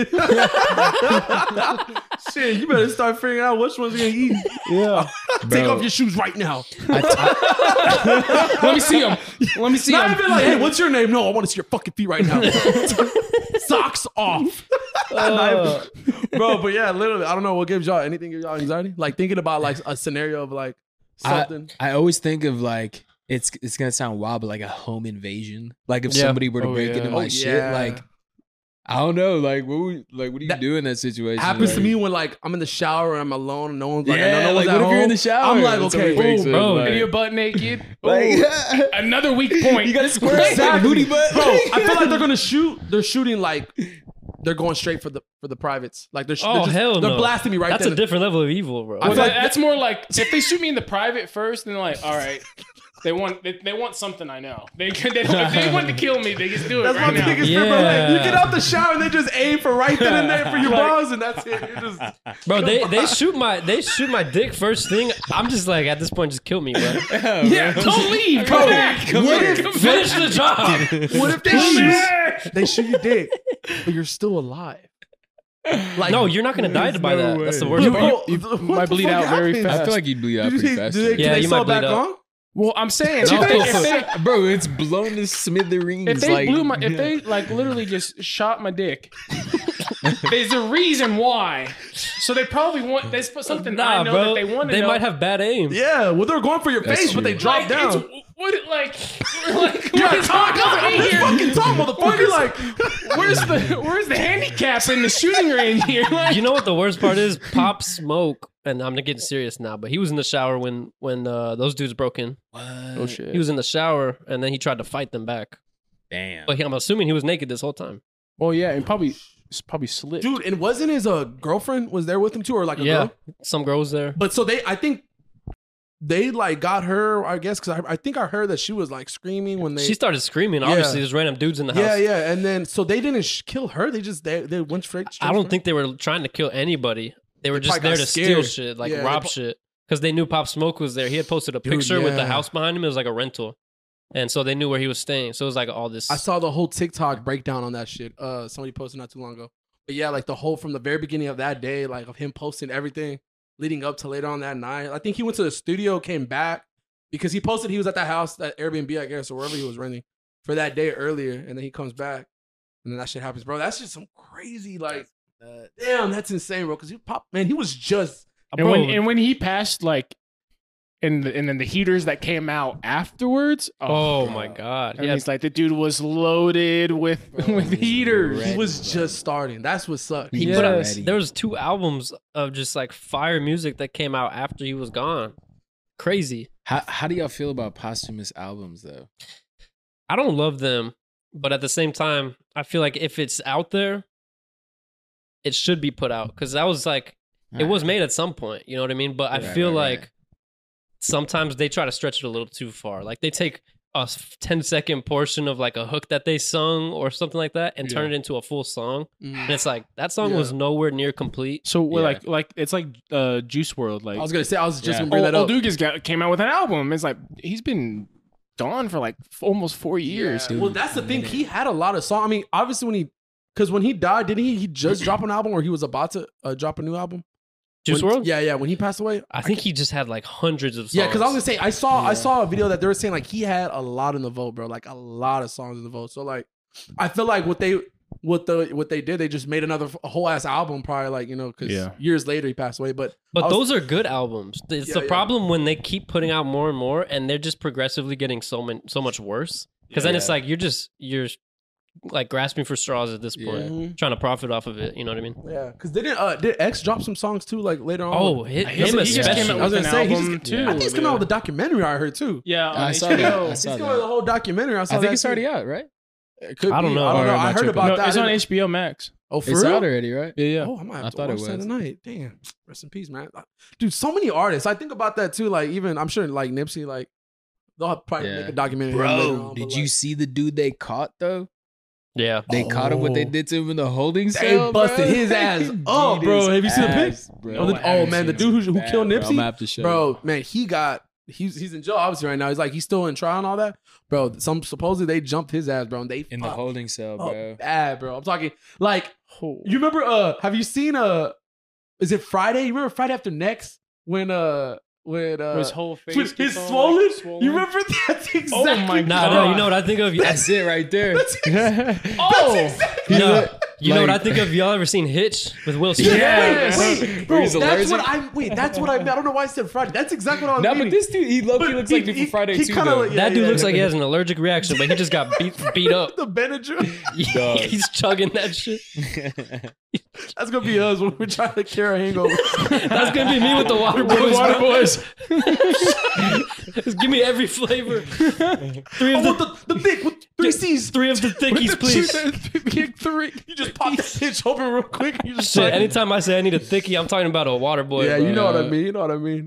somehow, boy. Shit, you better start figuring out which one's gonna eat. Yeah. Take Bro. off your shoes right now. Let me see them. Let me see Not them. even like, hey, what's your name? No, I want to see your fucking feet right now. Socks off. Uh, Bro, but yeah, literally, I don't know what gives y'all anything gives y'all anxiety. Like thinking about like a scenario of like something. I always think of like it's it's gonna sound wild, but like a home invasion. Like if Yeah. somebody were to Oh, break yeah. into my Oh, shit, yeah. like I don't know, like what would, like what do you That do in that situation? happens Like, to me when like I'm in the shower and I'm alone and no one's like, Yeah, I know no like, one's what at if you're in home. the shower I'm like, and somebody okay, breaks boom, in, bro. like- And you're butt naked. Like, Ooh, another weak point. you got a square Exactly. booty butt, Bro, I feel like they're gonna shoot. They're shooting like they're going straight for the for the privates. Like they're, Oh, they're just, hell they're no. blasting me right That's there. a different level of evil, bro. I Well, feel that- like- that's more like if they shoot me in the private first, then like, all right, they want they, they want something I know. They, they don't, if they want to kill me, they just do it That's right my now. biggest Yeah. fear, bro. Like, you get out the shower and they just aim for right then and there for your balls, and that's it. You're just Bro, they they shoot my they shoot my dick first thing. I'm just like at this point, just kill me, bro. Yeah, don't leave. Come Bro, back. Come what back. if- Come Finish back. the job. what if they Come shoot? back. They shoot your dick, but you're still alive. Like No, you're not gonna die by that. That's the worst You- part. you- you might bleed out very happens? fast. I feel like you'd bleed out Do pretty they, fast. do they, too. can Yeah, they you sew might bleed back out. on? Well, I'm saying No. if they, if they, Bro, it's blown to smithereens. if they like, blew my, if they like literally just shot my dick, there's a reason why. So they probably want. There's something Nah, I know bro. that they want to They know. might have bad aim. Yeah, well, they're going for your That's face, but true. they drop like, down. it's- What like, like Yeah, what is talk going on Let's here? fucking talk, motherfucker. Like, Where's the where's the handicap in the shooting range here? Like, You know what the worst part is? Pop Smoke, and I'm getting serious now, but he was in the shower when when uh, those dudes broke in. oh shit. He was in the shower, and then he tried to fight them back. Damn. But he, I'm assuming he was naked this whole time. Well, yeah, and probably it's probably slipped. dude, and wasn't his uh, girlfriend was there with him too, or like a Yeah, girl? some girl was there. But so they, I think they like got her, I guess, because I, I think I heard that she was like screaming when they. She started screaming. Yeah. Obviously, there's random dudes in the house. yeah, yeah, and then so they didn't sh- kill her. They just they they went straight. straight I don't for think they were trying to kill anybody. They were They just probably there got to steal scared. shit, like Yeah, they rob pro- shit, because they knew Pop Smoke was there. He had posted a Dude, picture with the yeah. house behind him. It was like a rental, and so they knew where he was staying. So it was like all this. I saw the whole TikTok breakdown on that shit. Uh, somebody posted not too long ago. But yeah, like the whole from the very beginning of that day, like of him posting everything leading up to later on that night. I think he went to the studio, came back because he posted he was at that house, that Airbnb, I guess, or wherever he was renting for that day earlier, and then he comes back, and then that shit happens, bro. That's just some crazy, like, uh, damn, that's insane, bro. Because he pop, man, he was just, And Bro. when and when he passed, like, and the, and then the heaters that came out afterwards. oh bro. my god! And Yeah, he's like, the dude was loaded with Bro, with he was heaters. ready. he was just starting. That's what sucked. he Yeah. put out. Ready. There was two albums of just like fire music that came out after he was gone. Crazy. How how do y'all feel about posthumous albums though? I don't love them, but at the same time, I feel like if it's out there, it should be put out because that was like it was made at some point. You know what I mean? But I Right, feel right, like right. sometimes they try to stretch it a little too far. Like they take a ten second portion of like a hook that they sung or something like that and turn it into a full song. Mm. And it's like that song Yeah. was nowhere near complete. So we're Yeah. like like it's like uh, Juice World. Like I was gonna say, I was just Yeah. gonna bring that Old up. Dugas got came out with an album. It's like he's been gone for like f- almost four years. Yeah. Well, that's the thing. He had a lot of songs. I mean, obviously, when he, because when he died, didn't he? He just drop an album, or he was about to uh, drop a new album. Juice When- world? Yeah, yeah. When he passed away, I think he just had like hundreds of songs. yeah. Because I was gonna say, I saw, I Yeah. saw a video that they were saying like he had a lot in the vote, bro. Like a lot of songs in the vote. So like, I feel like what they, what the, what they did, they just made another a whole ass album, probably like you know, because Yeah. years later he passed away. But But I was- those are good albums. It's Yeah, the yeah. problem when they keep putting out more and more, and they're just progressively getting so many, so much worse. Because then it's Yeah. like you're just you're like grasping for straws at this point, Mhm. trying to profit off of it. You know what I mean? yeah, because didn't uh did X drop some songs too like later on? Oh, hit, He him just- he just especially. came out I was with gonna an say he album just, too. I think he's coming out with a documentary. I heard too. Yeah, on I H saw B O. that. I He's saw coming that. with a whole documentary. I saw I think that it's too. already out, right? It could I don't be. know. I don't Or know. am I I heard tripping? about No, that. it's I on didn't- H B O Max. Oh, for It's real? out already, right? Yeah, yeah. Oh, I might have I to thought it watch that was. tonight. Damn. Rest in peace, man. Dude, so many artists. I think about that too. Like, even, I'm sure, like, Nipsey, like, they'll probably Yeah. make a documentary. later Bro, on, did but, you like, see the dude they caught though? Yeah, They caught him what they Oh. did to him in the holding They cell. busted bro. his ass Beat up, bro. his Have you seen the ass, pic? bro. Oh, the- I haven't oh, man, the seen dude who, who Bad, killed bro. Nipsey? I'm gonna have to show you. Bro, man, he got, he's he's in jail, obviously, right now. He's like, he's still in trial and all that. Bro, some supposedly they jumped his ass, bro, and they in the fucked holding cell, up bro. bad, bro. I'm talking, like, Oh. you remember, uh, have you seen, uh, is it Friday? You remember Friday After Next? When, uh, when, uh, his whole face With his gets all, swollen? like, swollen. You remember that's exactly. my nah, God. no, you know what I think of? That's it right there. That's, that's Oh. exactly. no, you know what I like- think of? Y'all ever seen Hitch with Will Smith? Yes. Wait, wait, bro. Where he's That's what allergic? I wait. That's what I. I don't know why I said Friday. That's exactly what I was No, meaning. but this dude, he low key But looks he- like me he- from Friday he too, kinda though. like- That Yeah, dude yeah, looks yeah. like he has an allergic reaction, but he just got beat beat up. the Benadryl. Dog. He's chugging that shit. That's gonna be us when we're trying to cure a hangover. That's gonna be me with the water The boys. Water bro. Boys. Just give me every flavor. Three I of want the the, the thick with three C's. three of the thickies, please. Kick three. You just pop that bitch open real quick. And you just Shit, suck it. anytime I say I need a thickie, I'm talking about a water boy. Yeah, bro. you know what I Yeah. mean. You know what I mean.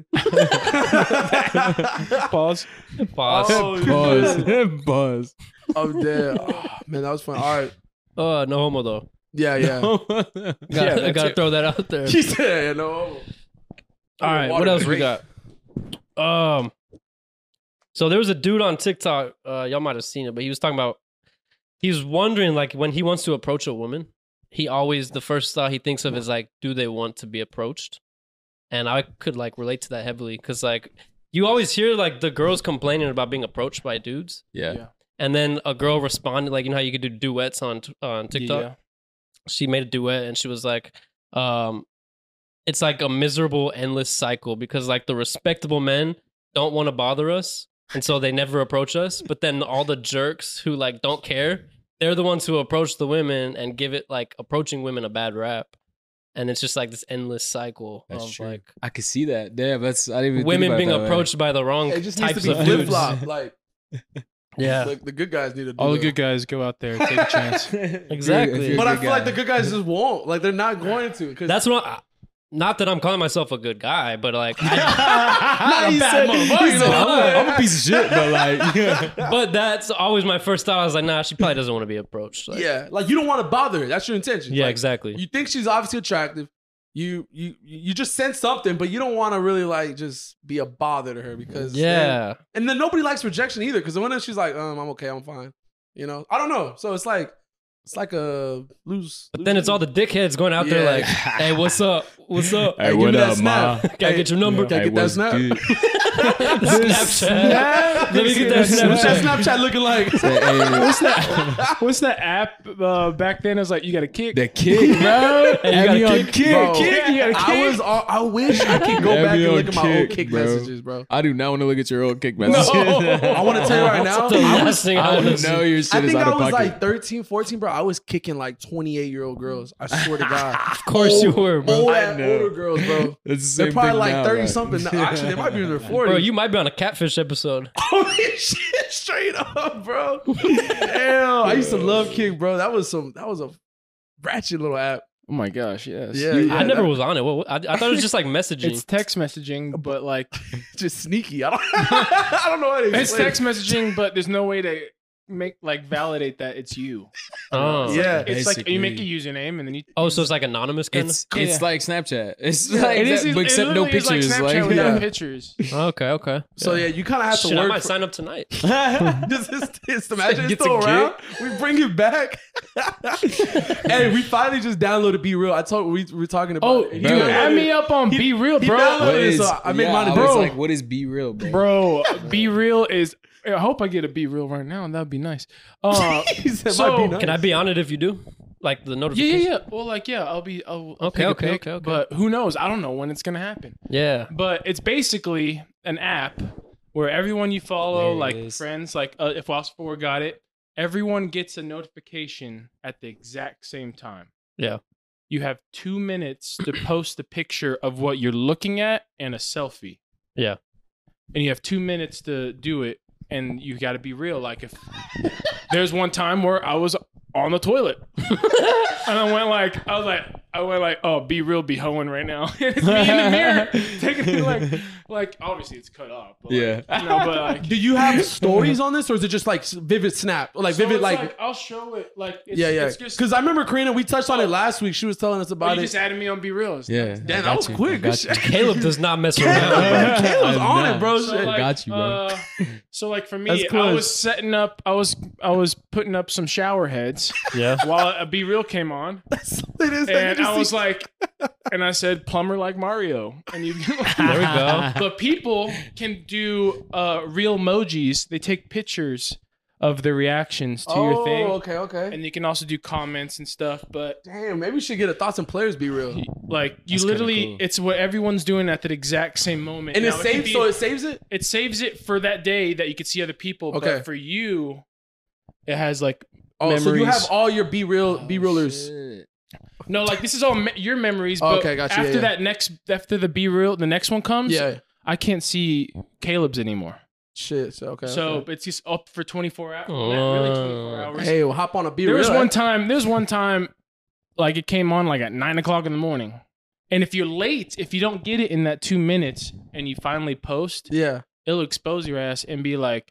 Pause. Pause. Oh, Buzz. Buzz. I'm dead. Oh, man, that was fun. All right. Oh, no homo though. Yeah, yeah. Gotta, Yeah, I that's gotta it. throw that out there. She said, yeah, no. All right, what Water else break. we got? Um, so there was a dude on TikTok. Uh, y'all might have seen it, but he was talking about. He was wondering, like, when he wants to approach a woman, he always the first thought he thinks of is like, do they want to be approached? And I could like relate to that heavily because like you always hear like the girls complaining about being approached by dudes, Yeah. Yeah. and then a girl responded like, you know how you could do duets on on TikTok. Yeah. She made a duet and she was like, um, it's like a miserable, endless cycle because like the respectable men don't want to bother us. And so they never approach us. But then all the jerks who like don't care, they're the ones who approach the women and give it like approaching women a bad rap. And it's just like this endless cycle That's of true. like I could see that. Yeah, that's I didn't even think women about being that way. approached by the wrong It just needs types to be of flip dudes. flop. Like, Yeah. the, the good guys need to do All the that. good guys go out there, take a chance. Exactly. If you're a But I good feel like guy. the good guys just won't. Like they're not going to. Cause That's what I, not that I'm calling myself a good guy, but like, I, Not he a bad said- motherfucker, he you said, know? I'm, a, I'm a piece of shit, but like, yeah. but that's always my first thought. I was like, nah, she probably doesn't want to be approached. Like, Yeah, like you don't want to bother her. That's your intention. yeah, Like, exactly. You think she's obviously attractive. You you you just sense something, but you don't want to really like just be a bother to her because then- yeah, and then nobody likes rejection either because when she's like, um, I'm okay, I'm fine. You know, I don't know. So it's like it's like a lose. but then it's all the dickheads going out there Yeah. like, hey, what's up? What's up? Hey, give me that snap. Can I get your number? Can I get that snap? Snapchat. Let me get that What's that Snapchat. Snapchat looking like? What's that? What's that app uh, back then? It was like you got to kick. The kick, bro. Hey, you Add gotta me on kick, kick. Bro, Kick, you gotta I kick. was. all- I wish I could go Add back me and on look at my old kick, kick bro. messages, bro. I do not want to look at your old kick No, messages. I want to tell you right now. The I last was, thing I I wanna would see. know your shit I is think out I of was pocket. like thirteen, fourteen, bro. I was kicking like twenty-eight year old girls. I swear to God. Of course you were, bro. Old, I know. older girls, bro. It's the same They're probably thing like now, thirty right? something. No, actually, they might be in their forties. Bro, you might be on a catfish episode. Holy shit, straight up, bro. Hell, I used to love Kick, bro. That was some. That was a ratchet little app. Oh my gosh, yes. Yeah, You- yeah. I never that- was on it. What, I, I thought it was just like messaging. It's text messaging, but like Just sneaky. I don't. I don't know how to it's explain text it. messaging, but there's no way to make like validate that it's you. oh. Yeah. It's like you make a Basically. username and then you. Oh, so it's like anonymous kind It's Yeah. it's like Snapchat. It's Yeah, like it is. that, but it except no literally is pictures. Like Like, Snapchat without yeah. pictures. of. Okay, okay. So yeah, you kind of have to Shit, I work. might for- sign up tonight. This is it's imagine it's Gets still a around. We bring it back. Hey, we finally just downloaded Be Real. I told we, we were talking about. Oh, it. He dude, downloaded add me it. up on He- Be Real, he bro. downloaded what it, is? so I made yeah, mine I a was bro. like, what is Be Real, bro? Bro, Be Real is. I hope I get a Be Real right now. That'd be nice. Uh, He said, So, might be nice. Can I be on it if you do? Like the yeah, notification? yeah, yeah. Well, like, yeah, I'll be. I'll, I'll Okay, take a okay, pic, okay, okay. But who knows? I don't know when it's gonna happen. Yeah. But it's basically an app where everyone you follow, There it like is. friends, like uh, if Lost Four got it, everyone gets a notification at the exact same time. Yeah. You have two minutes to post a picture of what you're looking at and a selfie. Yeah. And you have two minutes to do it, and you got to be real. Like if there's one time where I was on the toilet, and I went like, I was like, I went like, oh, Be Real, be hoeing right now. And it's me in the mirror taking it like, like obviously it's cut off. But Yeah. like, you know, but like. Do you have stories on this, or is it just like vivid snap, or like So vivid it's like, I'll show it like it's, yeah, yeah? it's just Because I remember Karina, we touched on it last week. She was telling us oh, about you it. just added me on Be Real. Yeah. I Damn, that got was you. quick. I got you. Caleb does not mess around. Caleb, bro. Caleb's I'm on not. it, bro. So Shit. like, got you, bro. Uh, so like for That's me, I close. was setting up. I was I was putting up some shower heads Yeah. while a Be Real came on, It is, and just I was see- like, and I said plumber like Mario, and you. There we go. But people can do uh, real emojis. They take pictures of the reactions to oh, your thing, okay, okay. and you can also do comments and stuff. But Damn, maybe we should get a thoughts and players Be Real. like you That's kinda literally, cool. it's what everyone's doing at the exact same moment. And it Now, can saves, be- so it saves it. it saves it for that day that you could see other people. Okay. But for you, it has like Oh, so you memories. have all your Be Real, Be Realers. Shit. no, like this is all me- your memories. Oh, But okay, got you. Yeah, after yeah. that next, after the Be Real, the next one comes. Yeah, I can't see Caleb's anymore. shit. So okay. so okay. it's just up for twenty-four hours. Not really twenty-four Oh. hours. Hey, we'll hop on a Be there Real. was one eh? time. There was one time, like it came on like at nine o'clock in the morning. And if you're late, if you don't get it in that two minutes, and you finally post, Yeah. it'll expose your ass and be like,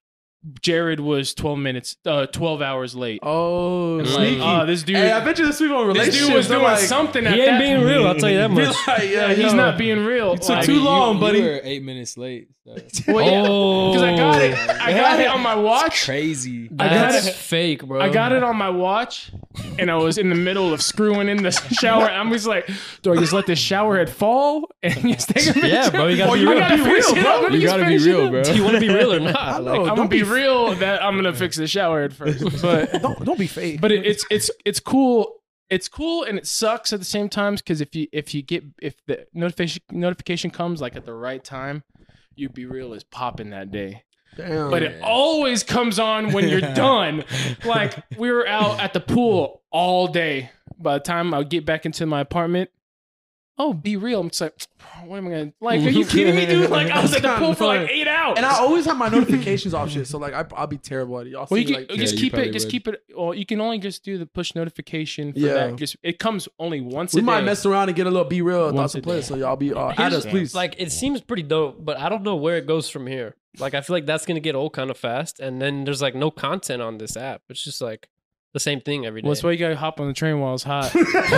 Jared was twelve minutes, uh, twelve hours late. Oh, And Like, sneaky. oh, this dude, Hey, I bet you this people in this relationships. dude was they're doing like, something. At He ain't that being point. real, I'll tell you that Be much. like, yeah, Yeah, he's yo. not being real. You took Like, too You- long, you buddy. were eight minutes late. So. Well, yeah, Oh. because I got it. I got it on my watch. Crazy. I got That's it- fake, bro. I got it on my watch, and I was in the middle of screwing in the shower. I'm just like, do I just let this shower head fall and just take a picture? Yeah, bro, you gotta Or be you real. gotta Be fix real, it bro. up. Let me You just gotta be finish it real, up. bro. Do you want to be real or not? I know. Like, I'm gonna Don't be be- real that I'm gonna fix the shower head first, but Don't don't be fake. but it, it's it's it's cool. It's cool and it sucks at the same time because if you if you get if the notification notification comes like at the right time, you Be Real is popping that day. Damn. But it always comes on when you're done. Like we were out at the pool all day. By the time I get back into my apartment, oh, be real. I'm just like, what am I gonna like? Are you kidding me, dude? Like I was at the pool for like eight hours, And I always have my notifications off shit, so like I, I'll be terrible at it. Y'all well, see you can like just you keep it. probably Just would. keep it. Well, you can only just do the push notification for Yeah. that. Just it comes only once we a might day. mess around and get a little be real Once thoughts a and players. day. So y'all be uh, at Here's- us, please. Like it seems pretty dope, but I don't know where it goes from here. Like I feel like that's gonna get old kind of fast, and then there's like no content on this app. It's just like the same thing every day. Well, that's why you gotta hop on the train while it's hot.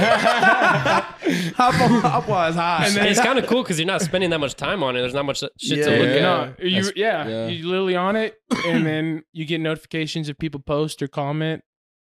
hop on, hop while it's hot. And then- it's kind of cool because you're not spending that much time on it. There's not much shit Yeah. to look Yeah. at. No, you, That's- yeah, yeah. you literally on it, and then you get notifications if people post or comment,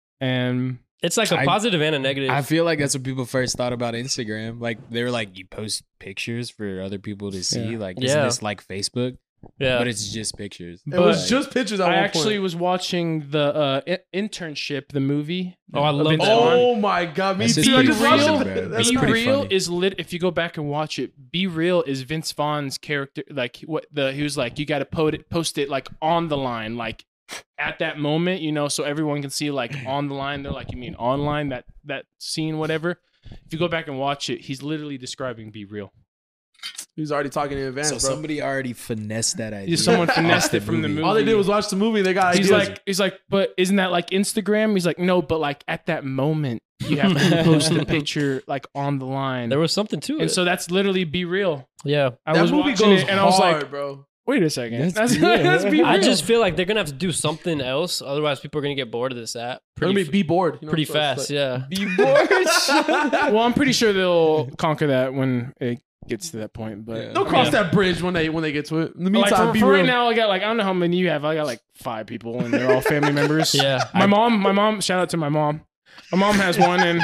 and It's like a I- positive and a negative. I feel like that's what people first thought about Instagram. Like they were like, you post pictures for other people to see. Yeah. Like, isn't Yeah. this like Facebook? yeah, But it's just pictures. it was but just pictures. At I one actually point. was watching the uh, I- internship, the movie. Oh, I of love Vince that Vaughn. Oh my god, me That's just too. I pretty just funny, watched bro. it. That's Be That's pretty Real funny. is lit. If you go back and watch it, Be Real is Vince Vaughn's character. Like what the he was like, you got to post it, post it like on the line, like at that moment, you know, so everyone can see like on the line. They're like, you mean online? That that scene, whatever. If you go back and watch it, he's literally describing Be Real. He was already talking in advance, So bro. somebody already finessed that idea. Someone off finessed it from the movie. All they did was watch the movie. They got He's ideas. like, he's like, but isn't that like Instagram? He's like, no, but like at that moment, you have to post the picture like on the line. there was something to and it. so that's literally Be Real. yeah, I that was movie watching goes it and hard, I was like, bro. wait a second, That's that's Be Real. that's Be Real. I just feel like they're gonna have to do something else. Otherwise, people are gonna get bored of this app Pretty, pretty, be, be bored. You know, pretty so it's fast. like- Yeah, Be bored. well, I'm pretty sure they'll conquer that when it gets to that point. But Yeah. They'll cross that bridge when they when they get to it. In the like meantime, for, be for real. right now, I got like I don't know how many you have. I got like five people, and they're all family members. yeah. My mom, my mom. Shout out to my mom. My mom has one, and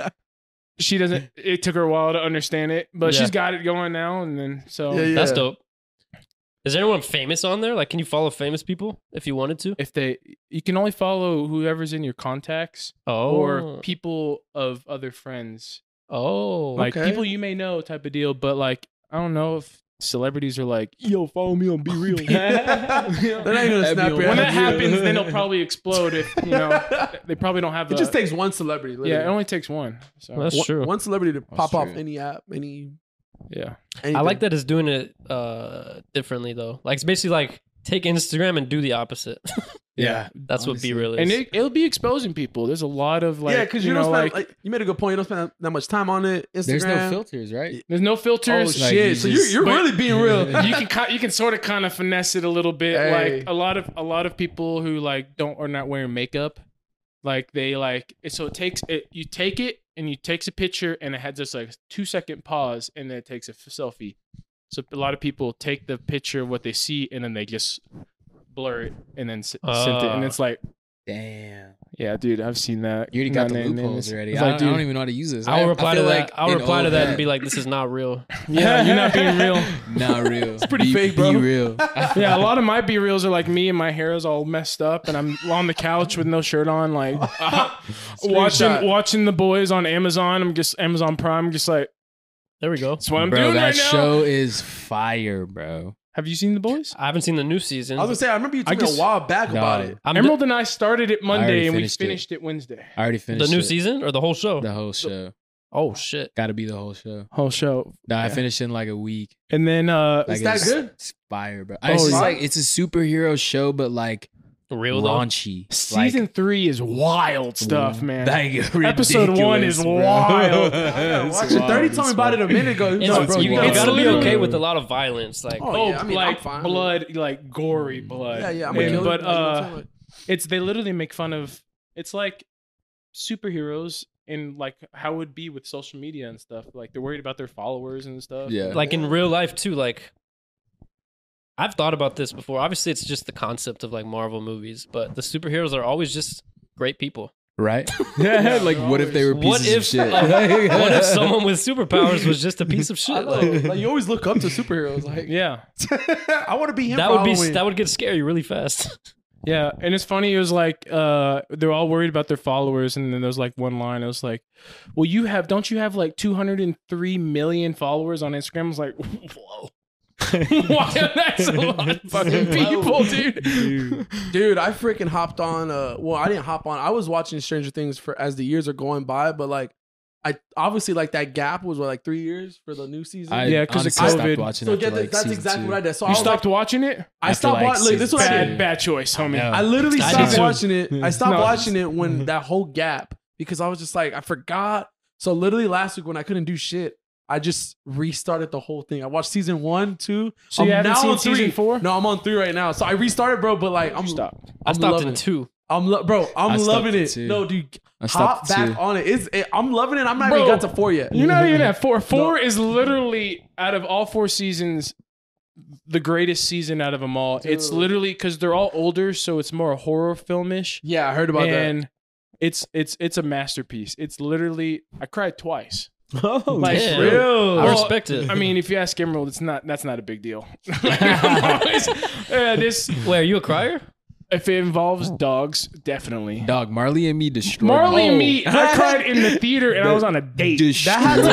she doesn't. It took her a while to understand it, but Yeah. she's got it going now. And then so Yeah, yeah. That's dope. Is there anyone famous on there? Like, can you follow famous people if you wanted to? if they, you can only follow whoever's in your contacts Oh, or people of other friends, oh, like Okay. people you may know, type of deal. But like I don't know if celebrities are like, yo, follow me on Be Real. They're not even gonna That'd snap be your When that head. happens, then it'll probably explode. If you know, they probably don't have. It a- just takes one celebrity. Literally. yeah, it only takes one. So That's one, true. One celebrity to pop true. off any app, any. yeah, Anything. I like that it's doing it uh differently though. Like it's basically like take Instagram and do the opposite. Yeah. That's what Be Honestly. Real is. and it, it'll be exposing people. There's a lot of like, yeah, because you, you, know, don't spend like, like, you made a good point. You don't spend that much time on it. Instagram. There's no filters, right? there's no Oh filters. Like, shit! you So just- you're, you're but- really being real. you can ki- you can sort of kind of finesse it a little bit. Hey. Like a lot of a lot of people who like don't are not wearing makeup, like they like it, so it takes it. You take it and you takes a picture and it has just like a two second pause and then it takes a f- selfie. So a lot of people take the picture of what they see and then they just blur it and then s- send it and Ah. it's like, Damn. yeah, dude, I've seen that. You already got Not the naming loopholes names. already. It's I, like, I don't dude, even know how to use this. I'll I- reply I to feel that. like I'll an reply to old that and hat. be like, "This is not real." Yeah, you're not being real. Not real. It's pretty fake, bro. Be real. Yeah, a lot of my B reels are like me and my hair is all messed up and I'm on the couch with no shirt on, like watching Screenshot. watching the boys on Amazon. I'm just Amazon Prime. I'm just like, There we go. that's what I'm Bro, doing that right now. show is fire, bro. Have you seen the boys? I haven't seen the new season. I was gonna say I remember you I told me just- a while back about Dog. it. I'm Emerald and I started it already Monday and we finished it. finished it Wednesday. I already the finished new it. season or the whole show. The whole show. Oh shit! Got to be the whole show. Whole show. No, I Yeah. finished in like a week. And then uh Like, Is that it's, good? It's fire, bro. Oh, it's just yeah. like it's a superhero show, but like Real though. raunchy. season like, three is wild stuff, man. Like, Episode one is ridiculous, bro. wild. Yeah, It's watch it. wild, Thirty it's told me about it a wild. minute ago. It's, No, bro, you, you you it's gotta be literally- okay with a lot of violence. Like, Oh, Oh, yeah, I mean, I'm like fine with it. blood, like gory blood. Yeah, yeah. I'm And- gonna kill but it. Like, you know what I'm uh, saying? Like, it's they literally make fun of. It's like superheroes in like how it would be with social media and stuff. Like they're worried about their followers and stuff. Yeah. like in real life too. Like, I've thought about this before. Obviously, it's just the concept of like Marvel movies, but the superheroes are always just great people. Right? Yeah. Like, what if they were What pieces if of shit? what if someone with superpowers was just a piece of I shit? know. Like, Like, you always look up to superheroes. Like, Yeah. I want to be him. that for would be Halloween. that would get scary really fast. Yeah, and it's funny. It was like uh, they're all worried about their followers, and then there's like one line. It was like, "Well, you have don't you have like two hundred three million followers on Instagram?" I was like, "Whoa, why? That's a lot of fucking people, dude." Dude, I freaking hopped on. Uh, well, I didn't hop on. I was watching Stranger Things for as the years are going by, but like, I obviously like that gap was what, like three years for the new season. I Yeah, 'cause of honestly stopped COVID. watching so after, get this, like, that's season exactly two. what I did. So I You was stopped like, watching it? I After, stopped like, watching. Look, this is what I Bad, did. bad choice, homie. know. I literally I stopped did too. watching it. I stopped No. watching it when that whole gap because I was just like, I forgot. So literally last week when I couldn't do shit, I just restarted the whole thing. I watched season one, two. So you I'm haven't now seen on three. season four? No, I'm on three right now. So I restarted, bro. But like, I'm Stop. I I'm stopped loving in it. two. I'm lo- bro. I'm I stopped loving at it. two. No, dude, I hop stopped back at two. on it. It's. It, I'm loving it. I'm not Bro, even got to four yet. You're not even at four. Four is literally out of all four seasons, the greatest season out of them all. It's Dude. literally because they're all older, so it's more horror filmish, Yeah, I heard about and it's it's it's a masterpiece. It's literally I cried twice. that. Oh, Like, Damn. real. I Well, respect it. I mean, if you ask Emerald, it's not that's not a big deal. Like, I'm always- uh, this Wait, are you a crier? if it involves dogs, definitely. Dog, Marley and me destroyed Marley me. and me, I that- cried in the theater, and I was on a date. Destroyed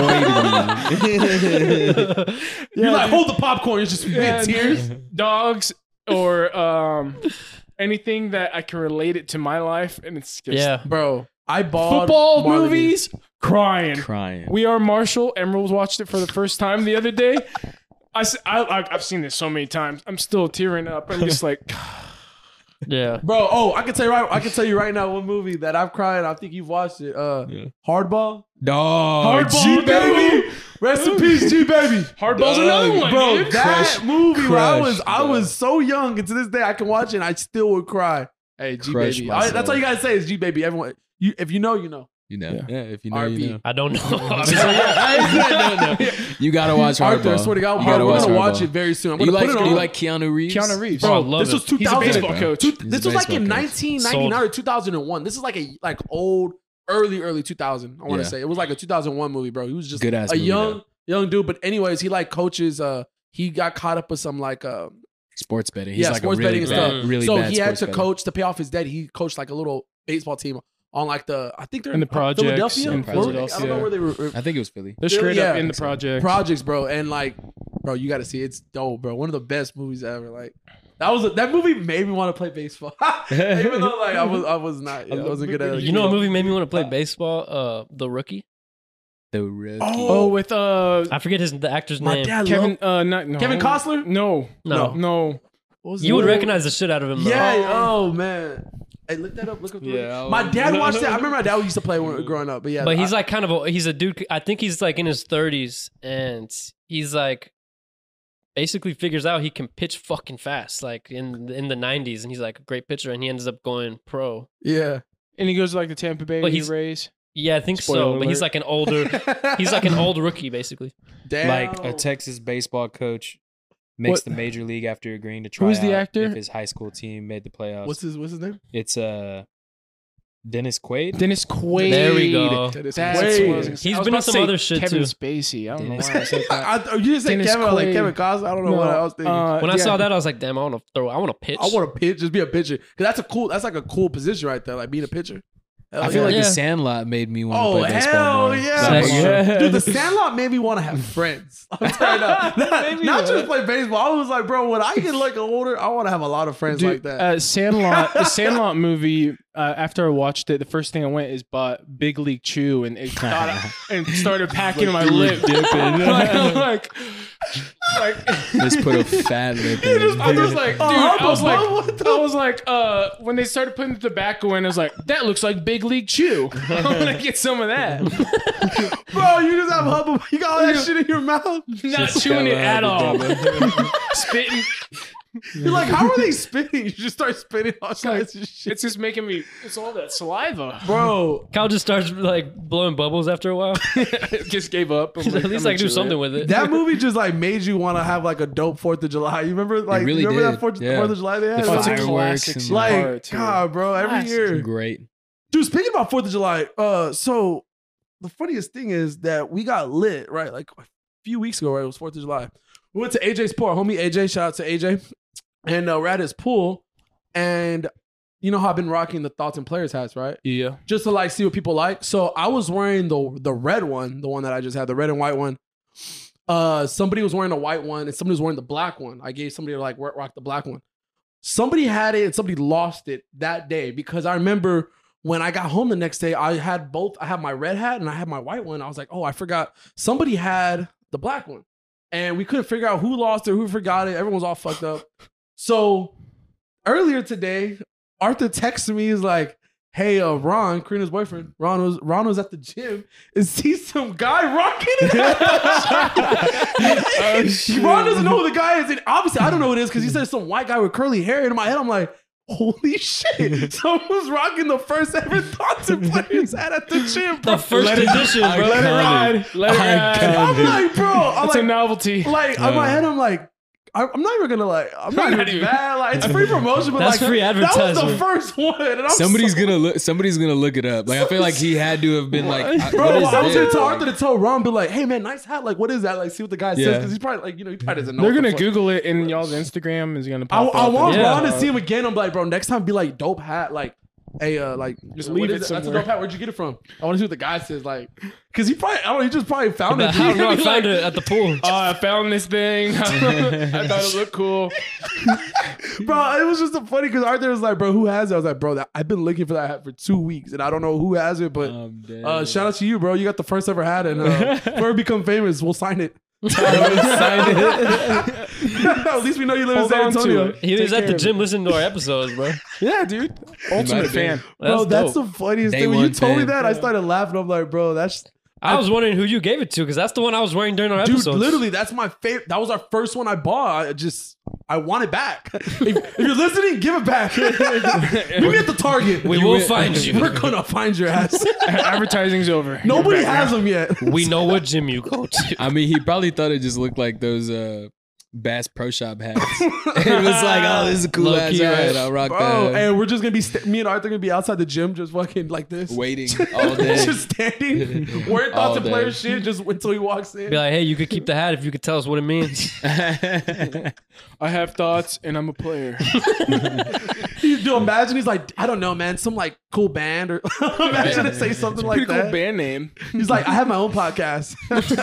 me. You're like, hold the popcorn. It's just Yeah, tears. dogs or um anything that I can relate it to my life, and it's just Yeah. Bro, I bought football Marley and Me. movies, crying. Crying. We Are Marshall. Emerald watched it for the first time the other day. I, s- I, I have seen this so many times. I'm still tearing up. I'm just like, Yeah. Bro, oh, I can tell you right. I can tell you right now one movie that I've cried. I think you've watched it. Uh, Yeah. Hardball. Dog. Hardball, G baby. Rest in peace, G baby. Hardball's Dog. another one, Bro, dude. that Crush- movie where I crush, was, I dog. was so young, and to this day I can watch it. and I still would cry. Hey, G Crush baby. myself. I- that's all you gotta say is G baby. Everyone, you if you know, you know. You know. Yeah. Yeah, if you know, R P. you know. I don't know. You gotta watch Arthur, I Hardball. swear to God, You bro, gotta we're watch gonna watch Hardball. it very soon. I'm You gonna like, put it on. you like Keanu Reeves? Keanu Reeves. Bro, I Bro, love this it. was two He's a thousand. baseball coach. Two, He's a this was like in baseball coach. nineteen ninety-nine or two thousand one. This is like a like old, early, early two thousand. I want to Yeah. say it was like a two thousand one movie, bro. He was just Good ass a movie, young, though. young dude. But anyways, he like coaches. Uh, he got caught up with some like uh, Sports betting. He's yeah, like sports a really betting and bad, stuff. really so bad he had sports to betting. coach to pay off his debt. He coached like a little baseball team on like the I think they're In the uh, projects, Philadelphia. in Florida? I don't Philadelphia. know where they were. I think it was Philly. They're straight Yeah. up in the project. Projects, bro, and like, bro, you got to see it. It's dope, bro. One of the best movies ever. Like that was a, that movie made me want to play baseball, even though like I was I was not, yeah, I wasn't good at it. You know what movie made me want to play baseball? Uh, The Rookie. The rookie. Oh, with uh I forget his the actor's My name. dad Kevin loved- uh not no. Kevin Costner? No. No. No. What was You would the- recognize the shit out of him. Though. Yeah. Oh man. Hey, look that up. Look up. the Yeah, movie. My I'll- dad watched it. I remember my dad used to play when growing up. But yeah. But he's I- like kind of a, he's a dude. I think he's like in his thirties, and he's like basically figures out he can pitch fucking fast, like in in the nineties, and he's like a great pitcher, and he ends up going pro. yeah. And he goes to like the Tampa Bay But he's- Rays. Yeah, I think Spoiler so. But he's alert. like an older. He's like an old rookie, basically. Damn. Like a Texas baseball coach makes What- the major league after agreeing to try Who's the out actor? if his high school team made the playoffs. What's his What's his name? It's uh Dennis Quaid. Dennis Quaid. There we go. Dennis That's Quaid. what I was gonna say. He's I was been in about to some say other shit, Kevin too. Spacey. I don't Dennis- know why I said that. I, you just said Dennis Kevin, I was like Quaid. Kevin Costner. I don't know No, what I was thinking. uh, When I yeah. saw that, I was like, damn, I want to throw. I want to pitch. I want to pitch, just be a pitcher, because that's a cool. That's like a cool position right there, like being a pitcher. Hell I feel yeah. like Yeah. The Sandlot made me want to Oh play baseball hell more. yeah, Like, Sick. bro. Yeah. Dude! The Sandlot made me want to have friends. I'm telling you now. not, not just play baseball. I was like, bro, when I get like older, I want to have a lot of friends Dude, like that. Uh, Sandlot, the Sandlot movie. Uh, after I watched it, the first thing I went is bought Big League Chew and it got, and started packing my lip. like, I'm like, like Just put a fat lip I in. was, I was like, dude, Oh, I was like, what the- I was like, uh, when they started putting the tobacco in, I was like, that looks like Big League Chew. I'm gonna get some of that. Bro, you just have hubba. You got all that shit in your mouth. Not chewing it at all. Spitting. You're like, how are they spitting? You just start spitting all kinds of shit. It's just making me. It's all that saliva. Bro, Kyle just starts like blowing bubbles after a while. Just gave up. I'm At least I'm I can do into something it. with it. that movie just like made you want to have like a dope Fourth of July. You remember like really you remember did, that Fourth, yeah. Fourth of July they had? Oh, it's a Like, Fireworks classic and- like part, too. God, bro, every Classic. year. Great. Dude, speaking about Fourth of July, uh, so the funniest thing is that we got lit, right? Like a few weeks ago, right? It was Fourth of July. We went to A J's pool. Our homie A J, shout out to A J. And uh, we're at his pool. And you know how I've been rocking the Thoughts and Players hats, right? Yeah. Just to like see what people like. So I was wearing the the red one, the one that I just had, the red and white one. Uh, somebody was wearing the white one and somebody was wearing the black one. I gave somebody to like rock the black one. Somebody had it and somebody lost it that day because I remember when I got home the next day, I had both. I had my red hat and I had my white one. I was like, oh, I forgot. Somebody had the black one. And we couldn't figure out who lost it, who forgot it. Everyone was all fucked up. So earlier today, Arthur texted me. He's like, hey, uh, Ron, Karina's boyfriend, Ron was Ron was at the gym and sees some guy rocking it. Oh, shit. Ron doesn't know who the guy is. And obviously, I don't know who it is because he said some white guy with curly hair. And in my head, I'm like, holy shit. Someone's rocking the first ever Thoughts and Players hat at the gym, bro. The first edition, bro. Let it ride. Let it ride. I'm like, bro. I'm It's a like, novelty. like in my head, I'm like, I- I'm not even gonna like. I'm not even Dude. mad. Like it's free promotion, but That's like free that was the advertisement. first one. And I'm Somebody's so, gonna look. Somebody's gonna look it up. Like I feel like he had to have been like, I- Bro, what is I was gonna this? tell Arthur to tell Ron, be like, "Hey man, nice hat. Like, what is that? Like, see what the guy says Yeah. because he's probably like, you know, he probably doesn't know." They're what the gonna fuck- Google it in y'all's Instagram. Is gonna I, pop I up. want Yeah. Ron to see him again. I'm like, bro, next time be like, dope hat. Like, hey, uh, like, Just what leave is it That's a somewhere. dope hat. Where'd you get it from? I want to see what the guy says. Like, because he probably, I don't know, he just probably found But it. I don't know. I He's found like, it at the pool. Oh, I found this thing. I thought it looked cool. Bro, it was just so funny because Arthur was like, bro, who has it? I was like, bro, that, I've been looking for that hat for two weeks and I don't know who has it, but I'm dead. uh, shout out to you, bro. You got the first ever hat, and uh, if we ever become famous, we'll sign it. Sign At least we know you live Hold in San on to Antonio. it. He was Take at the care of gym listening to our episodes, bro. Yeah, dude. might Ultimate have fan. been. Bro, that's dope. the funniest Day thing. When you one told me fan. that, I started laughing. I'm like, bro, that's I was wondering who you gave it to because that's the one I was wearing during our dude. episodes. Literally, that's my favorite. That was our first one I bought. I just, I want it back. if, if you're listening, give it back. Meet me at the Target. we will find you. We're gonna find your ass. Advertising's over. Nobody You're back has now. them yet. We know what gym you go to. I mean, he probably thought it just looked like those uh, Bass Pro Shop hats. It was like, oh, this is a cool Low ass key, hat. right? I'll rock Bro, that. and we're just gonna be st- me and Arthur gonna be outside the gym, just fucking like this, Waiting all day. just standing, wearing All Thoughts and day. Players shit, just until he walks in. Be like, hey, you could keep the hat if you could tell us what it means. I have thoughts, and I'm a player. You do imagine he's like, I don't know, man, some like cool band or imagine to say something like Pretty that. cool band name. He's like, I have my own podcast.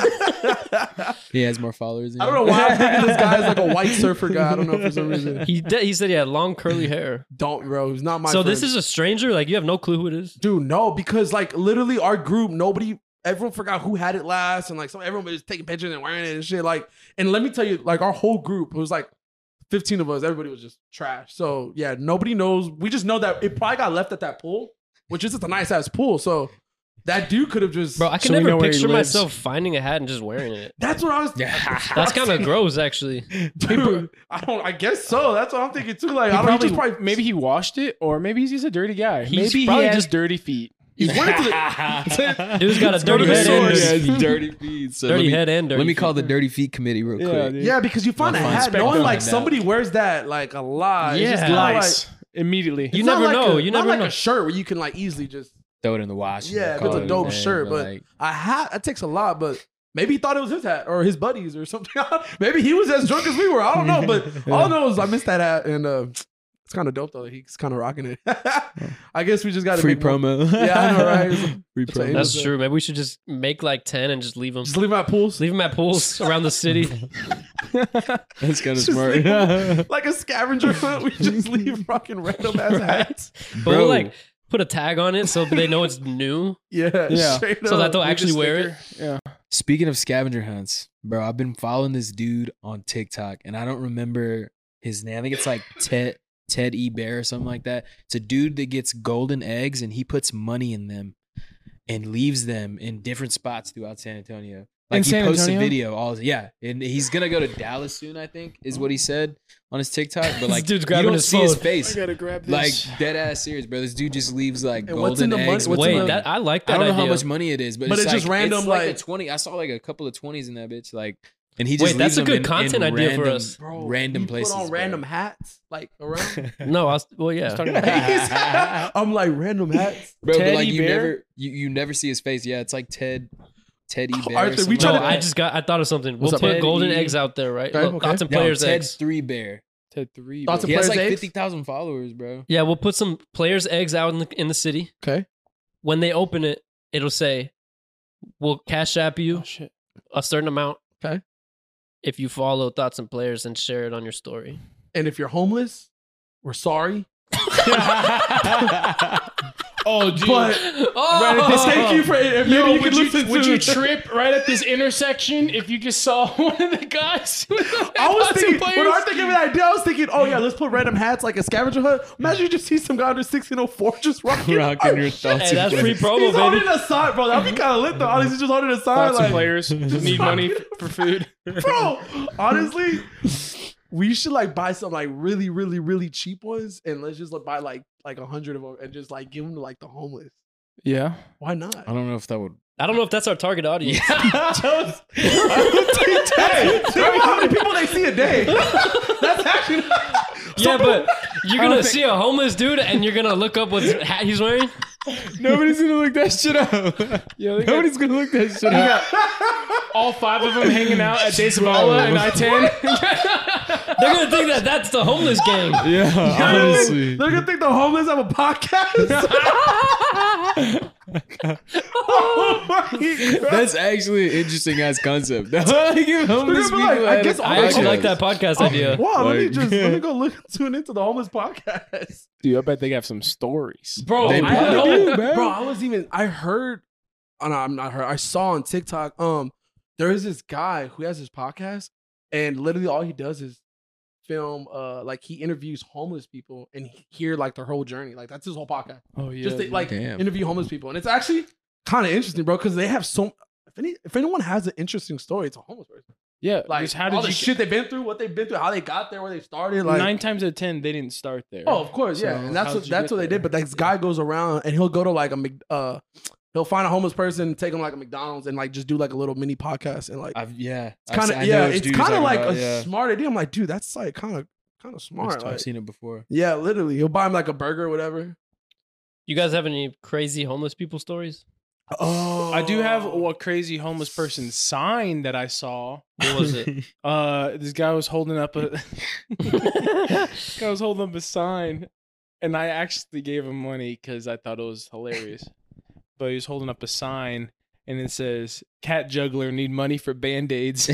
He has more followers. Than I don't know why I'm thinking this guy is like a white surfer guy. I don't know for some reason. He did, he said he had long curly hair. Don't, bro. He's not my. So friend. this is a stranger? Like you have no clue who it is? dude. No, because like literally our group, nobody, everyone forgot who had it last, and like some everyone was just taking pictures and wearing it and shit. Like, and let me tell you, like our whole group, it was like fifteen of us. Everybody was just trash. So yeah, nobody knows. We just know that it probably got left at that pool, which is just a nice ass pool. So that dude could have just. Bro, I can So we know never where he picture lives. myself finding a hat and just wearing it. that's what I was. That's kind of gross, actually. Dude, I don't. I guess so. That's what I'm thinking too. Like, He I don't. probably, He just probably maybe he washed it, or maybe he's just a dirty guy. He's maybe he probably has just- dirty feet. he's wearing it to the. Dude's got a go to dirty the head source. and He dirty, has dirty feet. So dirty let me, head and dirty let me feet. call the dirty feet committee real Yeah, quick. dude. Yeah, because you find a I'll find hat, spec knowing them like now. somebody wears that like a lot. It's Yeah. just not Lice like- immediately. You it's not never like know. a- You not never like know. a shirt where you can like easily just Throw it in the wash. yeah, if call it's a it dope day, shirt, but like, a hat that takes a lot. But maybe he thought it was his hat or his buddies or something. Maybe he was as drunk as we were. I don't know, but all I know is I missed that hat, and uh, it's kind of dope though. He's kind of rocking it. I guess we just got to free make more- promo. Yeah, I know, right? It's- Free it's like- promo. That's true. Maybe we should just make like ten and just leave them. Just leave him at pools. Leave them at pools around the city. That's kind of Just smart. leave him like a scavenger hunt. We just leave rocking random ass hats. But Bro. we'll like put a tag on it so they know it's new. Yeah, Yeah. straight So up. that they'll Leave a actually wear it. sticker. Yeah. Speaking of scavenger hunts, bro, I've been following this dude on TikTok, and I don't remember his name. I think it's like Ted Ted E Bear or something like that. It's a dude that gets golden eggs, and he puts money in them and leaves them in different spots throughout San Antonio. Like In he San posts Antonio? a video, all yeah, and he's gonna go to Dallas soon. I think is what he said on his TikTok. But like, dude's you grabbing don't his see his phone. face. I gotta grab this. Like dead ass serious, bro. This dude just leaves like And golden what's in the money- eggs. what's with in Wait, the- money. that I like that I don't know idea. how much money it is, but, But it's, it's just like, random, It's like, like- a twenty. I saw like a couple of twenties in that bitch. Like, and he just Wait, that's leaves a them good in- content in idea for random- us. Bro, random you places. put on bro. random hats like around. No, I was, well, yeah. talking about- I'm like random hats. bro. But Teddy like you Bear? never, you, you never see his face. Yeah, it's like Ted, Teddy Bear. or Arthur, we something try No, to- like I that. just got. I thought of something. What's We'll up? put Ted golden E- eggs out there, right? Okay, Look, okay. Thoughts and No, players Ted eggs. Three Bear. Ted three. Thoughts bro. of He has Players like eggs? fifty thousand followers, bro. Yeah, we'll put some players' eggs out in the in the city. Okay. When they open it, it'll say, "We'll cash app you Oh shit. a certain amount." Okay. If you follow Thoughts and Players and share it on your story. And if you're homeless, we're sorry. Oh, dude. But Oh, thank you for it. Maybe Yo, you would can you, listen would to you it. trip right at this intersection if you just saw one of the guys? I was thinking, when Arthur gave me that idea, I was thinking, oh yeah, let's put random hats like a scavenger hunt. Imagine you just see some guy under sixteen oh four just rocking. Rocking your thoughts. Hey, that's and free players. promo, He's baby. holding a sign, bro. That'd be kind of lit though. Honestly, just holding a sign Lots like, of players need money for food. bro. Honestly, we should like buy some like really, really, really cheap ones, and let's just like, buy like like a hundred of them and just like give them to like the homeless. Yeah. Why not? I don't know if that would. I don't know if that's our target audience. Hey, think about how many people they see a day. That's actually. Yeah, but you're I don't gonna think- see a homeless dude and you're gonna look up what hat he's wearing. Nobody's gonna look that shit up. Yeah, they got Nobody's gonna look that shit up. all five of them hanging out at De Zavala and I ten. They're gonna think that that's the homeless gang. Yeah, honestly. They're gonna think the homeless have a podcast. Oh my God. That's actually an interesting ass concept. Like, if homeless They're gonna be like, people I had a guess all I actually Okay. like that podcast idea. Wow, let me Like- just let me go look tune into the homeless podcast. Dude, I bet they have some stories. Bro, They I probably know, do, bro. bro. I was even I heard oh, no, I'm not heard. I saw on TikTok, um, there is this guy who has his podcast, and literally all he does is film uh like he interviews homeless people and hear like their whole journey. Like that's his whole podcast. Oh yeah. Just to, like Damn. interview homeless people. And it's actually kind of interesting, bro, because they have so if any if anyone has an interesting story, it's a homeless person. yeah. Like Like how all did the you shit they've been through, what they've been through, how they got there, where they started. Like nine times out of ten they didn't start there. oh, of course, yeah. So And that's how'd what you that's get what they there? did. But this guy goes around and he'll go to like a Mc- uh he'll find a homeless person, take him like a McDonald's, and like just do like a little mini podcast and like I've, yeah. it's kind of yeah, it's kind of like a smart idea. I'm like, dude, that's like kind of kind of smart. I've Like, seen it before. yeah, literally, he'll buy him like a burger or whatever. You guys have any crazy homeless people stories? Oh, I do have a crazy homeless person sign that I saw. What was it? Uh, this guy was holding up a this guy was holding up a sign, and I actually gave him money because I thought it was hilarious. But he was holding up a sign, and it says, "Cat juggler need money for band-aids.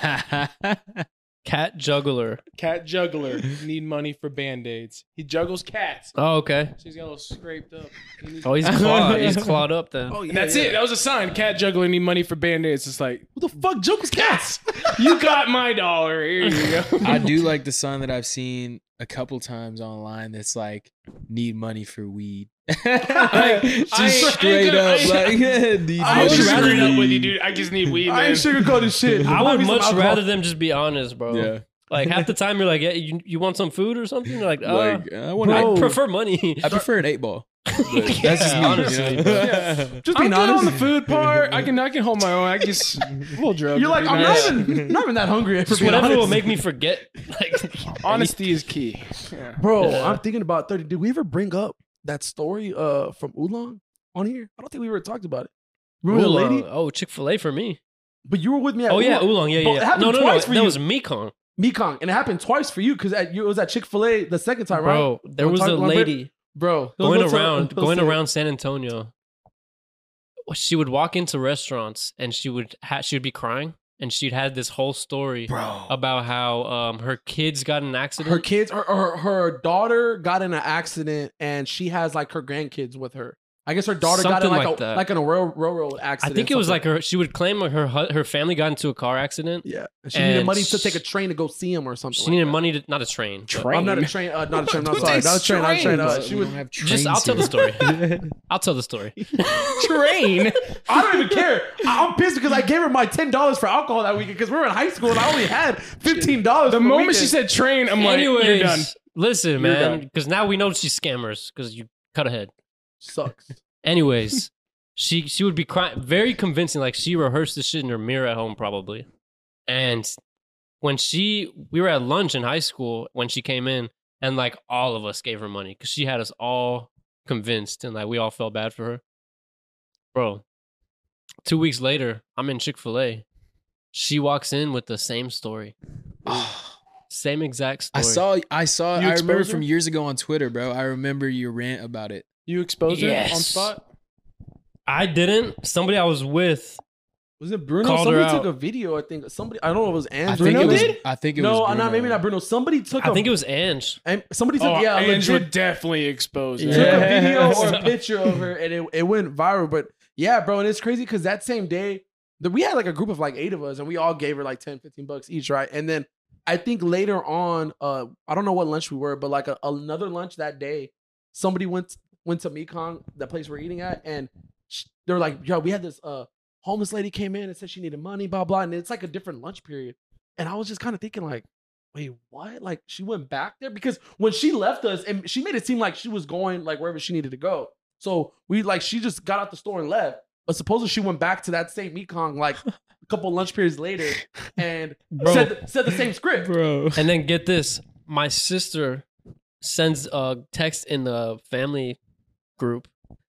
Cat juggler. Cat juggler need money for band-aids. He juggles cats, Oh, okay. so he's got a little scraped up. He needs- Oh, he's clawed. He's clawed up then. Oh, yeah, And that's yeah. it. That was a sign. Cat juggler need money for band-aids. It's like, What the fuck? Joke was cats. you got my dollar. Here you go. I do like the sign that I've seen a couple times online that's like need money for weed. Like, I just ain't straight gonna- up I ain't- like need I I would was money for rather straight up with you, weed. dude. I just need weed, I man. ain't sugarcoating shit. I Buy would me some much alcohol. rather them just be honest, bro. Yeah. Like half the time you're like, yeah, you, you want some food or something? You're like, uh, Like I want bro. I prefer money. I prefer an eight ball. But Yeah, that's just me, honestly, you know? bro. Just I'm being good honest. on the food part. I can I can hold my own. I just a little drugs. You're like, would be I'm nice. not even, not even that hungry. For Just being whatever honest. will make me forget. Like, Honesty is key. Yeah. Bro, Yeah. I'm thinking about thirty. Did we ever bring up that story uh from Oolong on here? I don't think we ever talked about it. Remember the Oolong. lady? Oh, Chick-fil-A for me. But you were with me at Oh yeah, Oolong. oolong. Yeah, But it yeah. happened No, no, no. twice for That you. was Mekong, Mekong, and it happened twice for you because it was at Chick Fil A the second time, right? bro. There Wanna was talk a about it? lady Bro, going Let's- around, let's going say it. around San Antonio. She would walk into restaurants and she would ha- she would be crying, and she'd had this whole story bro. about how um her kids got in an accident. Her kids, her, her her daughter got in an accident, and she has like her grandkids with her. I guess her daughter got in Something like, like a, that. like in a rail, railroad I accident. think it was like something. her. She would claim like her hu- her family got into a car accident. yeah. And she needed and money to sh- take a train to go see him or something. She like needed that. money to not a train. but- Train. I'm not a train. Uh, not a train. No, Who sorry, takes not a train. Not a train. Uh, trains? she We would. don't have Just trains I'll tell the here. story. I'll tell the story. Train. I don't even care. I- I'm pissed because I gave her my ten dollars for alcohol that weekend because we were in high school and I only had fifteen dollars. The moment she said train, I'm like, Anyways, you're done. listen, You're man, done. because now we know she's scammers because you cut ahead. sucks. Anyways, she she would be crying, very convincing. Like she rehearsed this shit in her mirror at home, probably. And when she, we were at lunch in high school when she came in, and like all of us gave her money because she had us all convinced, and like we all felt bad for her. Bro, two weeks later, I'm in Chick-fil-A. She walks in with the same story, same exact story. I saw I saw You I remember expose her? from years ago on Twitter, bro. I remember your rant about it. You exposed her Yes. on spot. I didn't. Somebody I was with Was it Bruno? Called her Somebody took out. a video. I think somebody. I don't know if it was I Andrew. think it was. did? I think it no, was. not Bruno. maybe not Bruno. Somebody took. I a, think it was Ange. And somebody took. Oh, yeah, a Andrew legit definitely exposed. took that. a video or a picture of her, and it, it went viral. But yeah, bro, and it's crazy because that same day, the, we had like a group of like eight of us, and we all gave her like ten, fifteen bucks each, right? And then I think later on, uh, I don't know what lunch we were, but like a, another lunch that day, somebody went went to Mekong, the place we're eating at, and sh- they were like, "Yo, we had this uh homeless lady came in and said she needed money, blah blah," and it's like a different lunch period, and I was just kind of thinking like, wait, what? Like she went back there because when she left us, and she made it seem like she was going like wherever she needed to go. So we like she just got out the store and left, but supposedly she went back to that same Mekong like a couple lunch periods later and Bro. said said the same script. Bro. And then get this, my sister sends a text in the family group.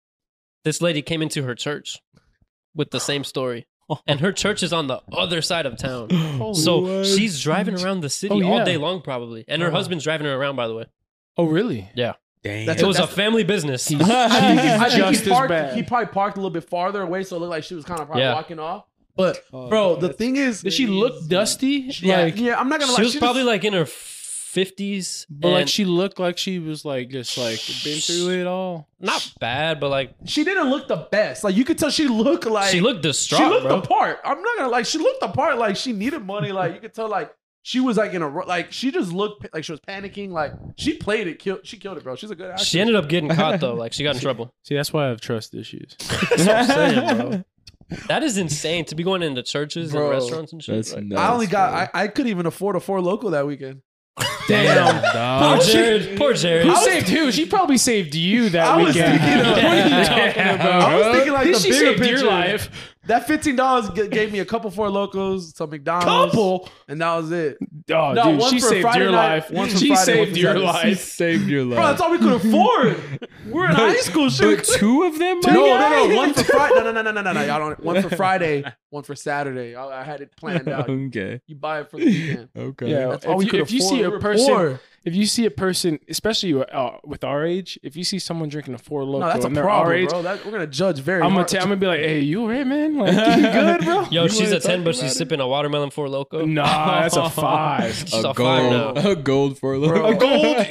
This lady came into her church with the same story. And her church is on the other side of town. So What? she's driving around the city Oh, yeah. all day long, probably. And her Oh, wow. husband's driving her around, by the way. Oh, really? Yeah. Dang. That's It was a that's- family business. I think, I think Just he, as parked, bad. he probably parked a little bit farther away, so it looked like she was kind of probably Yeah. walking off. But Oh, bro, the that's thing is, Did she look dusty? yeah, Like, yeah, I'm not gonna She lie. was she probably just- like in her fifties. but like and she looked like she was like just like been through it all. not bad, but like she didn't look the best. Like you could tell she looked like she looked she distraught, looked bro. the part. I'm not gonna like she looked the part. Like she needed money. Like you could tell like she was like in a ru- like she just looked like she was panicking. Like she played it. Killed. She killed it, bro. She's a good actress. She ended up getting caught though. Like she got in trouble. See, that's why I have trust issues. That's what I'm saying, bro. That is insane to be going into churches Bro, and restaurants and shit. That's Like, nuts. I only got. bro. I, I couldn't even afford a Four Loco that weekend. Damn, poor dog. Jared. Poor Jared. Who saved who? She probably saved you that I was weekend. thinking of- What are you talking Yeah. about? I was thinking like the she bigger saved picture. your life. That fifteen dollars g- gave me a couple Four Locos, some McDonald's, Couple. and that was it. Oh, No, dude, one she for saved Friday your night, life. one for She Friday, one saved for your Saturday. He life. saved your life. Bro, that's all we could afford. We're in high school. Shit. But two of them, my No, guy? no, no. One for Friday. No, no, no, no, no, no, no. Y'all don't. One for Friday. One for Saturday. I, I had it planned out. Okay. You buy it for the weekend. Okay. Yeah, That's all if we you, could if you afford. see We a were person, poor. if you see a person, especially uh, with our age, if you see someone drinking a Four Loco No, that's a and they're our problem, age, bro. That, we're gonna judge very. I'm gonna hard. t- I'm gonna be like, hey, you alright, man? Like, you good, bro? Yo, You she's wanna a ten, talk but she's about it? sipping a watermelon Four Loco. Nah, that's a five. She's A a five now. gold, a gold for a little. Bro. A gold,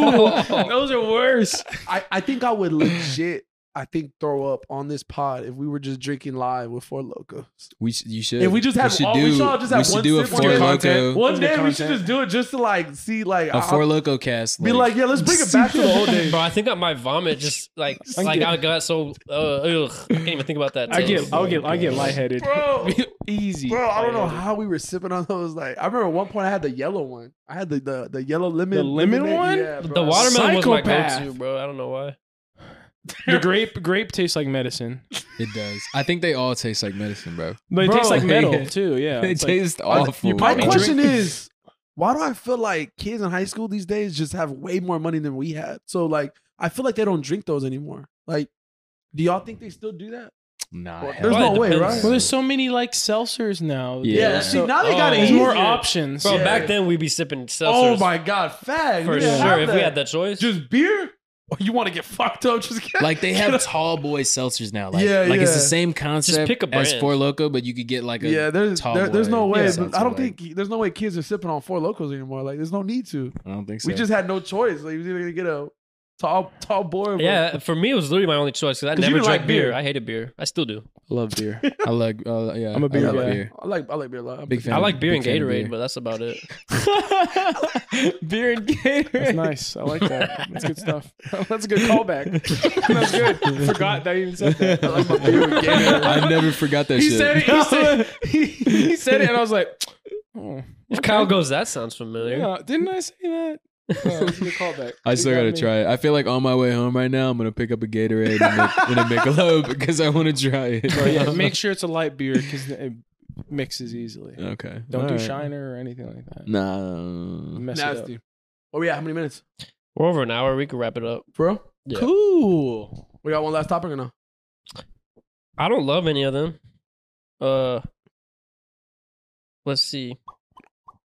two. Those are worse. I, I think I would legit. I think throw up on this pod if we were just drinking live with Four Locos. We sh- you should. If we just have should all- do, we should all just have should one do a sip, four one loco, content. One Good day we should content. just do it just to like see like a I'll- four loco cast. be like, yeah, let's bring it back to the old days. Bro, I think I might vomit just like I like get- I got so uh, ugh, I can't even think about that. I taste. get, I'll get, I get lightheaded. Bro. Easy. Bro, I don't know lightheaded. how we were sipping on those. Like, I remember at one point I had the yellow one. I had the the, the yellow lemon. The lemon lemonade. one? Yeah, bro. The watermelon was my Psychopath. go-to, bro. I don't know why. The grape, grape tastes like medicine. It does. I think they all taste like medicine, bro. But it Bro, tastes like metal yeah. too. Yeah. They It's like- taste Are the- awful. My probably bro. question drink- is, why do I feel like kids in high school these days just have way more money than we had? So like, I feel like they don't drink those anymore. Like, do y'all think they still do that? Nah, Well, hell there's Well, no it way, depends. right? Well, there's so many like seltzers now. Yeah. Yeah, see, now they got Oh. it There's easier. more options. Bro, Yeah. back then we'd be sipping seltzers. Oh my god, fag. for We sure. didn't have If we that. had that choice, just beer, or you want to get fucked up? Just get Like they have tall boy seltzers now. Like, Yeah, like it's the yeah. same concept pick a as brand. Four Loco, but you could get like a yeah. There's tall there, there's boy no way. yeah, but I seltzer, don't like- think there's no way kids are sipping on Four Locos anymore. Like, there's no need to. I don't think so. We just had no choice. Like, we was either gonna get a tall tall boy. or- yeah. For me, it was literally my only choice because I 'Cause you never didn't drank like beer. beer. I hated beer. I still do. Love beer. I like. Uh, yeah, I'm a beer I love guy. beer. I like I like beer a lot. I'm Big big fan. I I'm like a beer and big fan of Gatorade, beer. but that's about it. Beer and Gatorade. That's nice. I like that. That's good stuff. That's a good callback. That's good. Forgot that I even said that. I like my beer with Gatorade. I never forgot that He shit. said it. He said, he, he said it, and I was like, oh, If Kyle goes, that sounds familiar. yeah, didn't I say that? Oh, it's a good callback. I You still got gotta me. try it. I feel like on my way home right now, I'm gonna pick up a Gatorade and a, and a Michelob because I want to try it. Bro, yeah, make sure it's a light beer because it mixes easily. Okay. Don't do Alright. Shiner or anything like that. Nah. Mess it up. Nasty. Oh yeah, how many minutes? We're over an hour. We could wrap it up. Bro, Yeah. Cool. we got one last topic or no? I don't love any of them. Uh, let's see.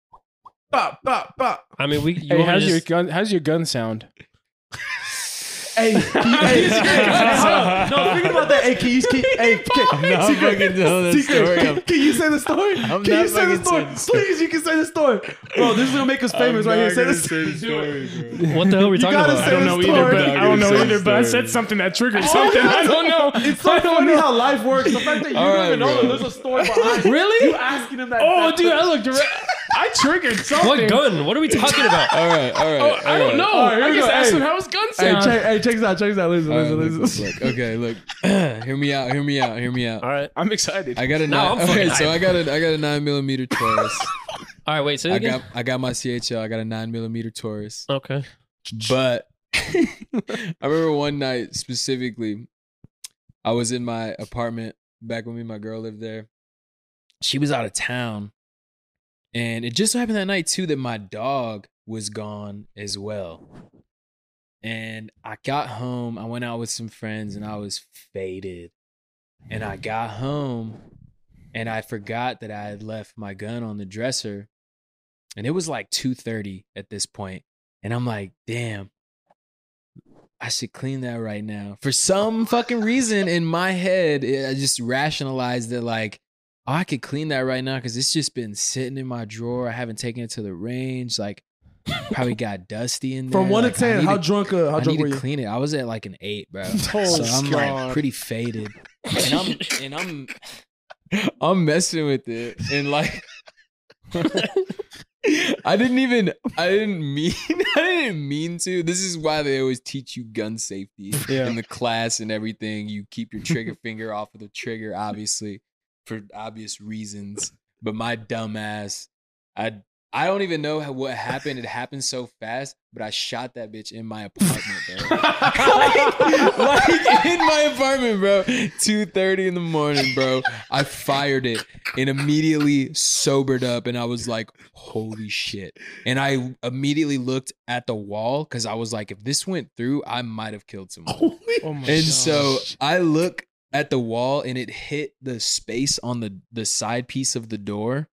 Bop, bop, bop. I mean, we. You Hey, want how's to your just, gun? How's your gun sound? Hey, can you, hey, hey, hey, hold on. No, think about that. Hey, can you, can, hey, can, I'm not secret, fucking telling that secret, story. Can, can you say the story? I'm can not you say the fucking story? saying the story. Please, you can say the story. Bro, this is gonna make us famous right here. Say the story. What the hell are we You talking gotta about? I don't know the either, story. but I don't know either. But I said something that triggered something. I don't know. It's so funny how life works. The fact that you All don't right, even know bro. that there's a story behind Really? you asking him that. Oh, that dude, I looked. Direct. I triggered something. What gun? What are we talking about? All right, all right. Oh, I don't know. All right, here I we just go. asked Hey. him how his gun Hey, sound. check, hey, check this out. Check this out. Listen, All right, listen, look, listen. look, look. Okay, look. hear me out. Hear me out. Hear me out. All right. I'm excited. I got a Now nine. I'm fucking Okay, so hyped. I got a I got a nine millimeter Taurus. All right. Wait. Say it I again. got I got my C H L. I got a nine millimeter Taurus. Okay. But I remember one night specifically, I was in my apartment back when me and my girl lived there. She was out of town. And it just so happened that night too that my dog was gone as well. And I got home, I went out with some friends and I was faded. And I got home and I forgot that I had left my gun on the dresser. And it was like two thirty at this point. And I'm like, damn, I should clean that right now. For some fucking reason in my head, I just rationalized that like, oh, I could clean that right now because it's just been sitting in my drawer. I haven't taken it to the range. Like, probably got dusty in there. From one Like, to I ten, need how to- drunk? Uh, how I drunk need were to you? clean it. I was at like an eight, bro. Oh, so I'm God. like pretty faded, and I'm and I'm I'm messing with it, and like I didn't even I didn't mean I didn't mean to. This is why they always teach you gun safety Yeah. in the class and everything. You keep your trigger finger off of the trigger, obviously, for obvious reasons. But my dumb ass, I I don't even know how, what happened. It happened so fast, but I shot that bitch in my apartment, bro. like, like, in my apartment, bro. two thirty in the morning, bro. I fired it and immediately sobered up, and I was like, holy shit. And I immediately looked at the wall because I was like, if this went through, I might have killed someone. Oh my And gosh. so I look at the wall and it hit the space on the, the side piece of the door.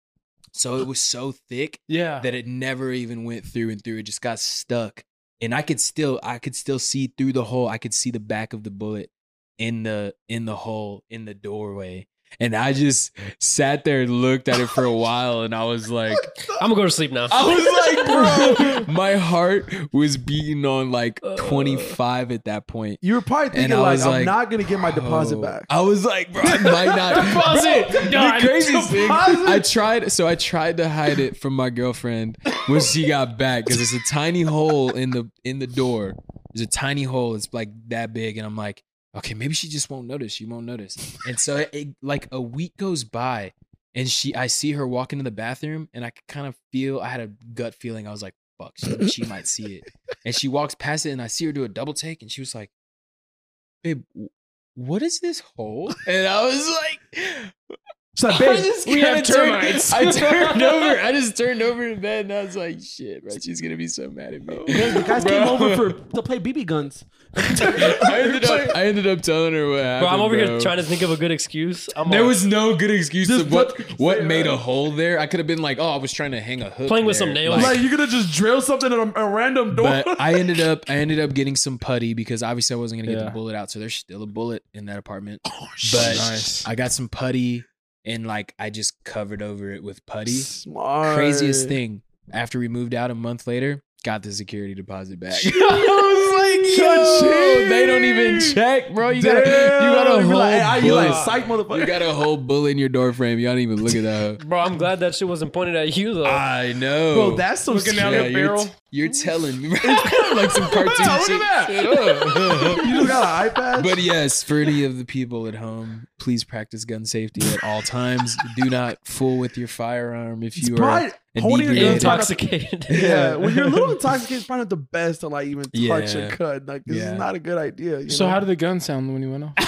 So it was so thick yeah. that it never even went through and through. It just got stuck. And I could still I could still see through the hole. I could see the back of the bullet in the in the hole in the doorway. And I just sat there and looked at it for a while and I was like I'm gonna go to sleep now. I was like, bro, my heart was beating on like twenty-five at that point. You were probably And thinking I like, was I'm like, not gonna get my deposit Oh. back. I was like, bro, I might not. Deposit Bro, done. the craziest thing, Deposit. I tried. So I tried to hide it from my girlfriend when she got back because it's a tiny hole in the in the door. There's a tiny hole. It's like that big, and I'm like, okay, maybe she just won't notice. She won't notice. And so it, it- like a week goes by, and she, I see her walk into the bathroom, and I could kind of feel. I had a gut feeling. I was like, fuck, she, she might see it. And she walks past it, and I see her do a double take, and she was like, babe, w- what is this hole? And I was like, So, I babe, just we kinda have turned- termites. I turned over. I just turned over in bed, and I was like, shit, bro, she's gonna be so mad at me. the guys Bro. came over for to play B B guns. I ended up, I ended up telling her what happened. Bro, I'm over bro. here trying to think of a good excuse. I'm There all- was no good excuse Just of what what- what say made that. a hole there. I could have been like, oh, I was trying to hang a hook. Playing with there. some nails. Like you're gonna just drill something at a, a random door. But I ended up I ended up getting some putty because obviously I wasn't gonna get Yeah. the bullet out. So there's still a bullet in that apartment. Oh, But Nice. I got some putty and like I just covered over it with putty. Smart. Craziest thing. After we moved out a month later, got the security deposit back. I was like, Yo, they don't even check, bro. You got a, you got a You whole be like, hey, I- you bullet. like psych motherfucker. You got a whole bullet in your door frame. Y'all don't even look at that. Bro, I'm glad that shit wasn't pointed at you though. I know, Bro, that's some Looking shit. down the you're, barrel. t- you're telling me like some cartoon Look shit. at that. Shut up. You just got an iPad. But yes, for any of the people at home, please practice gun safety at all times. Do not fool with your firearm if it's you are. probably holding a gun. inebriated. Intoxicated. Yeah, when you're a little intoxicated, it's probably not the best to like even touch Yeah. a cut. Like this Yeah. is not a good idea. You So know? how did the gun sound when you went off?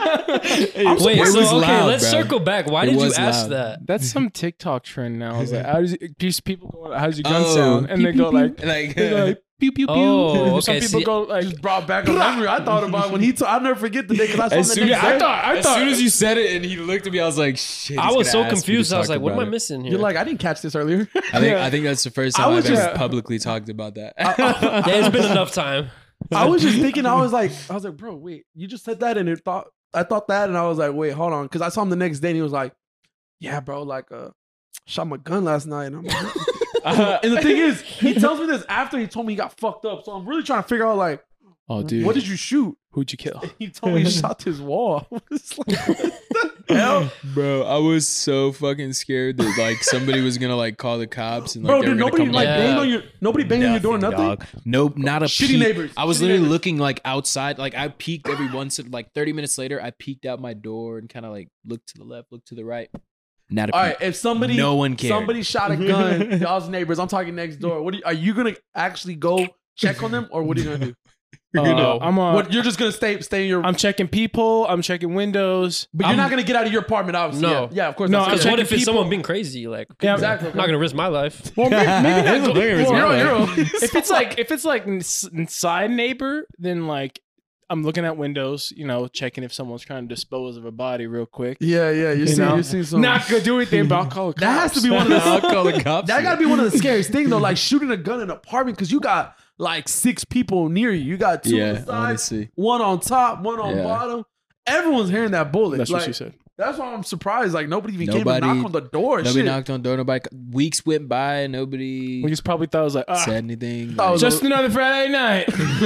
Wait, It so was okay, loud, let's bro. circle back. Why It did you was ask loud. that? That's some TikTok trend now. I was like, how does it, these people go? How's your gun Oh, sound? And they go like, Like, they go like pew pew pew. Oh, Some okay, people see- go like, just brought back a memory I thought about when he. T- I'll never forget the day because I saw him as the soon next as, day. I thought, I as thought, soon as you said it and he looked at me, I was like, shit. I he's was gonna so ask me to confused. I was talk like, what am I about it. missing here? You're like, I didn't catch this earlier. I think Yeah. I think that's the first I time was I've ever just- publicly talked about that. yeah, it's been enough time. I was just thinking. I was like, I was like, bro, wait, you just said that, and it thought I thought that, and I was like, wait, hold on, because I saw him the next day, and he was like, yeah, bro, like, uh, shot my gun last night, and I'm like, uh, and the thing is, he tells me this after he told me he got fucked up, so I'm really trying to figure out like, Oh, dude. what did you shoot? Who'd you kill? And he told me he shot his wall. I was like, what the hell? Bro, I was so fucking scared that like somebody was gonna like call the cops and like Bro, they were did gonna nobody come like Yeah. bang on your nobody bang on your door, nothing? dog. Nope, not a Shitty peep. neighbors. I was Shitty literally neighbors. looking like outside. Like I peeked every once in like thirty minutes later. I peeked out my door and kind of like looked to the left, looked to the right. Not a All peep. right, if somebody No one cared. somebody shot a gun, y'all's neighbors, I'm talking next door. What are you, are you gonna actually go check on them, or what are you gonna do? Uh, I'm on. What, you're just gonna stay stay in your. I'm checking peephole. I'm checking windows. but you're I'm- not gonna get out of your apartment, obviously. No. Yeah, yeah, of course. No, that's I'm Because it. what checking if it's people- someone being crazy? Like, Yeah, Exactly. I'm not gonna risk my life. Well, maybe, maybe not. Look at his Well, mouth. You're, you're, if it's like if it's like ins- inside neighbor, then like I'm looking at windows, you know, checking if someone's trying to dispose of a body real quick. yeah, yeah. You You see, know? you see some. Not gonna do anything, but I'll call the that has cops. to be one of the. I'll call the cops. That gotta be one of the scariest things though, like shooting a gun in an apartment because you got like six people near you. You got two on Yeah, the side, honestly. one on top, one on Yeah. bottom. Everyone's hearing that bullet. That's like, what she said. That's why I'm surprised. Like nobody even Nobody- came to knock on the door. Nobody Shit. knocked on door. Nobody. Weeks went by. Nobody We just probably thought it was like, ah, said anything. Thought it was like- just another Friday night.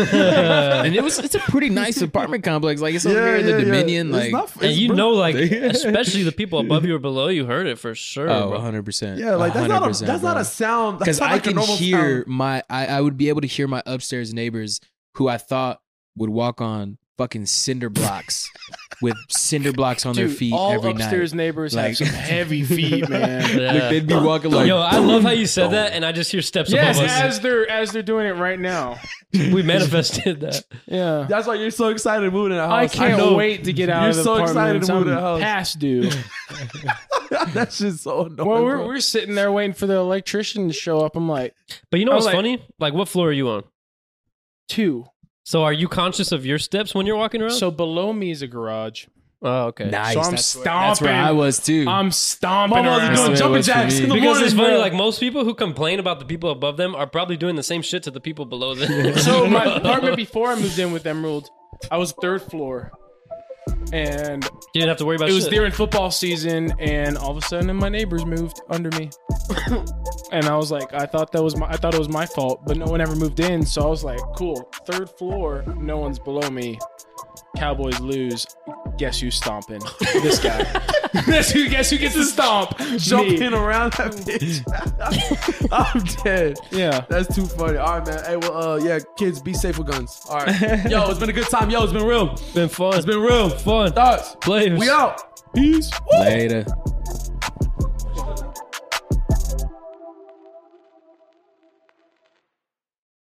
and it was. It's a pretty nice apartment complex. Like it's over Yeah, here in the yeah, yeah. Dominion. It's Like not- And it's you br- know, like, especially the people above you or below you heard it for sure, oh, bro. one hundred percent. Yeah, like that's not a one hundred percent, that's not bro. a sound. That's Because not I like a can normal hear sound. my, I, I would be able to hear my upstairs neighbors who I thought would walk on fucking cinder blocks with cinder blocks on their Dude, feet all every upstairs night. neighbors Like- have some heavy feet, man. Yeah. Like they'd be walking like, Yo, I love how you said that, and I just hear steps Yes, above us. as they're as they're doing it right now. We manifested that. Yeah. That's why you're so excited to move in that I house. can't know. wait to get out You're of the so apartment. excited to move to I'm the house. past due. That's just so annoying. Well, we're bro. we're sitting there waiting for the electrician to show up. I'm like, But you know I what's was like- funny? Like, what floor are you on? two. So are you conscious of your steps when you're walking around? So below me is a garage. oh, okay. nice. So I'm that's, where, that's where stomping. I was too. I'm stomping Mama was around. That's doing the way it jumping was for jacks me. in the Because morning. it's funny, bro. like most people who complain about the people above them are probably doing the same shit to the people below them. So my apartment before I moved in with Emerald, I was third floor, and You didn't have to worry about it was shit. during football season, and all of a sudden my neighbors moved under me, and I was like, I thought that was my, I thought it was my fault, but no one ever moved in, so I was like, cool, third floor, no one's below me. Cowboys lose. Guess who's stomping? This guy. guess who? Guess who gets to stomp? jumping Me. around that bitch. I'm dead. Yeah. That's too funny. All right, man. Hey, well, uh, yeah, kids, be safe with guns. All right. Yo, it's been a good time. Yo, it's been real. been fun. It's been real. fun. Thoughts. Players. We out. Peace. Later.